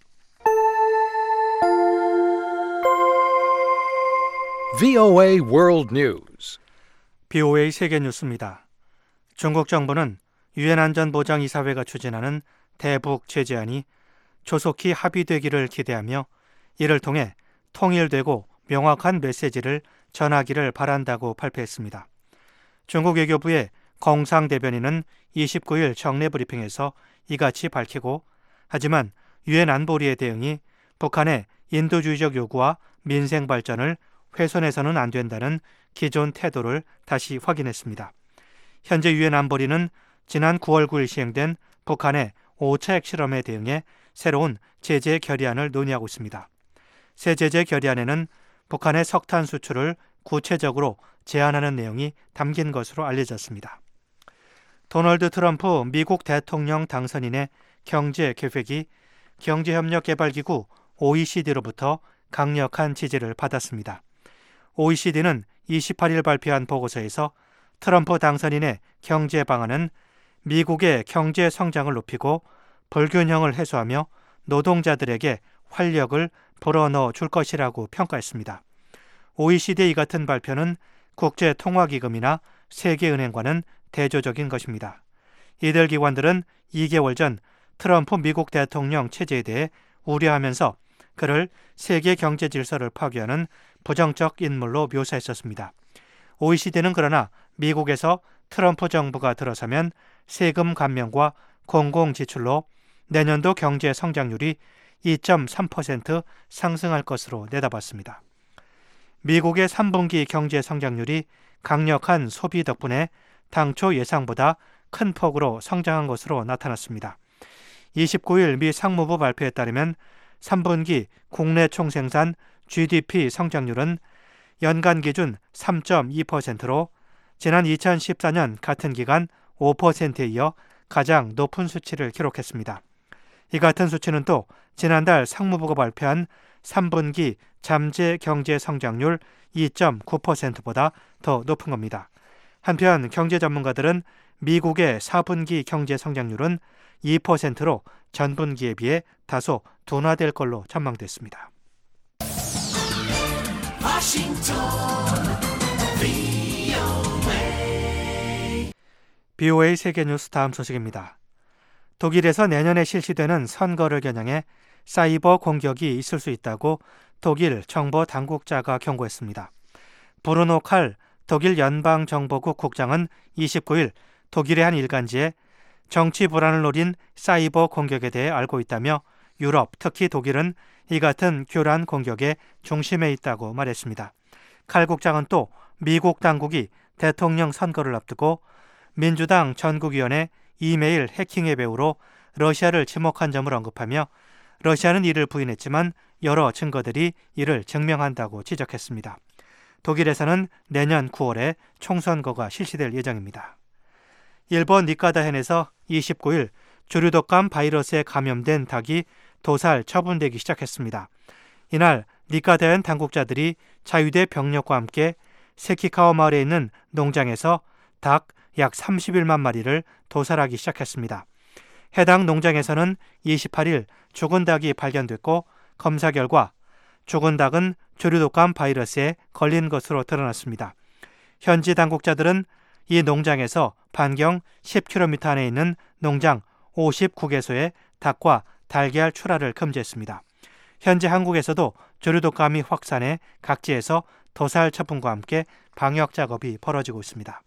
브이오에이 World News. 브이오에이 세계 뉴스입니다. 중국 정부는 유엔 안전보장이사회가 추진하는 대북 제재안이 조속히 합의되기를 기대하며 이를 통해 통일되고 명확한 메시지를 전하기를 바란다고 발표했습니다. 중국 외교부의 공상 대변인은 이십구일 정례 브리핑에서 이같이 밝히고, 하지만 유엔 안보리의 대응이 북한의 인도주의적 요구와 민생 발전을 훼손해서는 안 된다는 기존 태도를 다시 확인했습니다. 현재 유엔 안보리는 지난 구월 구일 시행된 북한의 오 차 핵실험에 대응해 새로운 제재 결의안을 논의하고 있습니다. 새 제재 결의안에는 북한의 석탄 수출을 구체적으로 제한하는 내용이 담긴 것으로 알려졌습니다. 도널드 트럼프 미국 대통령 당선인의 경제 계획이 경제협력개발기구 오이시디로부터 강력한 지지를 받았습니다. 오이시디는 이십팔일 발표한 보고서에서 트럼프 당선인의 경제 방안은 미국의 경제 성장을 높이고 불균형을 해소하며 노동자들에게 활력을 불어넣어 줄 것이라고 평가했습니다. 오이시디의 이 같은 발표는 국제통화기금이나 세계은행과는 대조적인 것입니다. 이들 기관들은 이 개월 전 트럼프 미국 대통령 체제에 대해 우려하면서 그를 세계 경제 질서를 파괴하는 부정적 인물로 묘사했었습니다. 오이시디는 그러나 미국에서 트럼프 정부가 들어서면 세금 감면과 공공 지출로 내년도 경제 성장률이 이 점 삼 퍼센트 상승할 것으로 내다봤습니다. 미국의 삼 분기 경제 성장률이 강력한 소비 덕분에 당초 예상보다 큰 폭으로 성장한 것으로 나타났습니다. 이십구 일 미 상무부 발표에 따르면 삼 분기 국내 총생산 지디피 성장률은 연간 기준 삼 점 이 퍼센트로 지난 이천십사 년 같은 기간 오 퍼센트에 이어 가장 높은 수치를 기록했습니다. 이 같은 수치는 또 지난달 상무부가 발표한 삼 분기 잠재 경제 성장률 이 점 구 퍼센트보다 더 높은 겁니다. 한편 경제 전문가들은 미국의 사 분기 경제 성장률은 이 퍼센트로 전분기에 비해 다소 둔화될 걸로 전망됐습니다. 비오에이 세계뉴스 다음 소식입니다. 독일에서 내년에 실시되는 선거를 겨냥해 사이버 공격이 있을 수 있다고 독일 정보 당국자가 경고했습니다. 브루노 칼 독일 연방정보국 국장은 이십구 일 독일의 한 일간지에 정치 불안을 노린 사이버 공격에 대해 알고 있다며 유럽, 특히 독일은 이 같은 교란 공격의 중심에 있다고 말했습니다. 칼 국장은 또 미국 당국이 대통령 선거를 앞두고 민주당 전국위원회 이메일 해킹 앱으로 러시아를 지목한 점을 언급하며 러시아는 이를 부인했지만 여러 증거들이 이를 증명한다고 지적했습니다. 독일에서는 내년 구월에 총선거가 실시될 예정입니다. 일본 니카다현에서 이십구 일 조류독감 바이러스에 감염된 닭이 도살 처분되기 시작했습니다. 이날 니카다현 당국자들이 자위대 병력과 함께 세키카와 마을에 있는 농장에서 닭 약 삼십일만 마리를 도살하기 시작했습니다. 해당 농장에서는 이십팔 일 죽은 닭이 발견됐고 검사 결과 죽은 닭은 조류독감 바이러스에 걸린 것으로 드러났습니다. 현지 당국자들은 이 농장에서 반경 십 킬로미터 안에 있는 농장 오십구 개소에 닭과 달걀 출하를 금지했습니다. 현재 한국에서도 조류독감이 확산해 각지에서 도살 처분과 함께 방역 작업이 벌어지고 있습니다.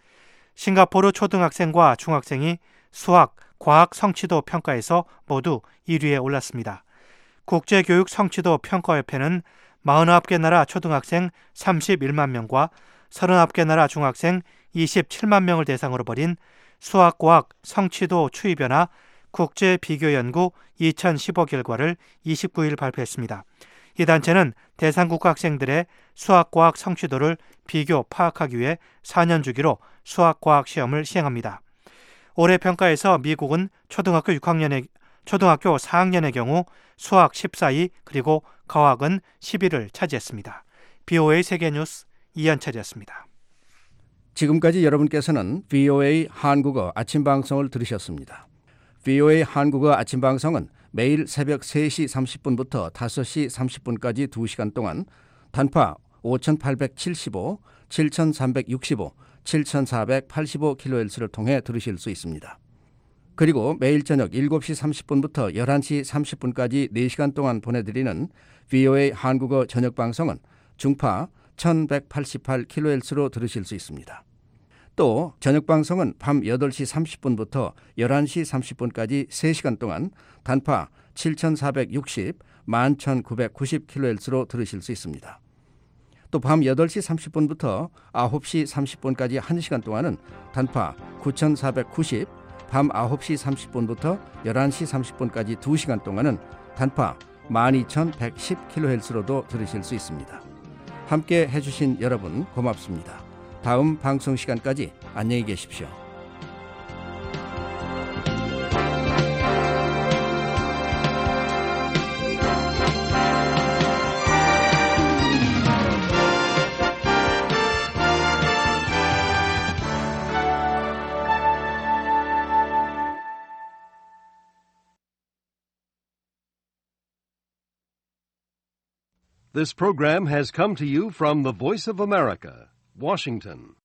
싱가포르 초등학생과 중학생이 수학, 과학 성취도 평가에서 모두 일 위에 올랐습니다. 국제교육 성취도 평가협회는 사십구 개 나라 초등학생 삼십일만 명과 삼십일 개 나라 중학생 이십칠만 명을 대상으로 벌인 수학과학 성취도 추이 변화 국제 비교 연구 이천십오 결과를 이십구 일 발표했습니다. 이 단체는 대상국 학생들의 수학과학 성취도를 비교 파악하기 위해 사 년 주기로 수학과학 시험을 시행합니다. 올해 평가에서 미국은 초등학교 육 학년의 초등학교 사 학년의 경우 수학 십사 위 그리고 과학은 십 위를 차지했습니다. 비오에이 세계뉴스 이현철이었습니다. 지금까지 여러분께서는 비오에이 한국어 아침방송을 들으셨습니다. 비오에이 한국어 아침방송은 매일 새벽 세 시 삼십 분부터 다섯 시 삼십 분까지 두 시간 동안 단파 오천팔백칠십오, 칠천삼백육십오, 칠천사백팔십오 킬로헤르츠를 통해 들으실 수 있습니다. 그리고 매일 저녁 일곱 시 삼십 분부터 열한 시 삼십 분까지 네 시간 동안 보내드리는 비오에이 한국어 저녁방송은 중파 천백팔십팔 킬로헤르츠로 들으실 수 있습니다. 또 저녁방송은 밤 여덟 시 삼십 분부터 열한 시 삼십 분까지 세 시간 동안 단파 칠천사백육십, 만 천구백구십 킬로헤르츠로 들으실 수 있습니다. 또 밤 여덟 시 삼십 분부터 아홉 시 삼십 분까지 한 시간 동안은 단파 구천사백구십, 밤 아홉 시 삼십 분부터 열한 시 삼십 분까지 두 시간 동안은 단파 만 이천백십 킬로헤르츠로도 들으실 수 있습니다. 함께 해주신 여러분 고맙습니다. 다음 방송 시간까지 안녕히 계십시오. This program has come to you from the Voice of America, Washington.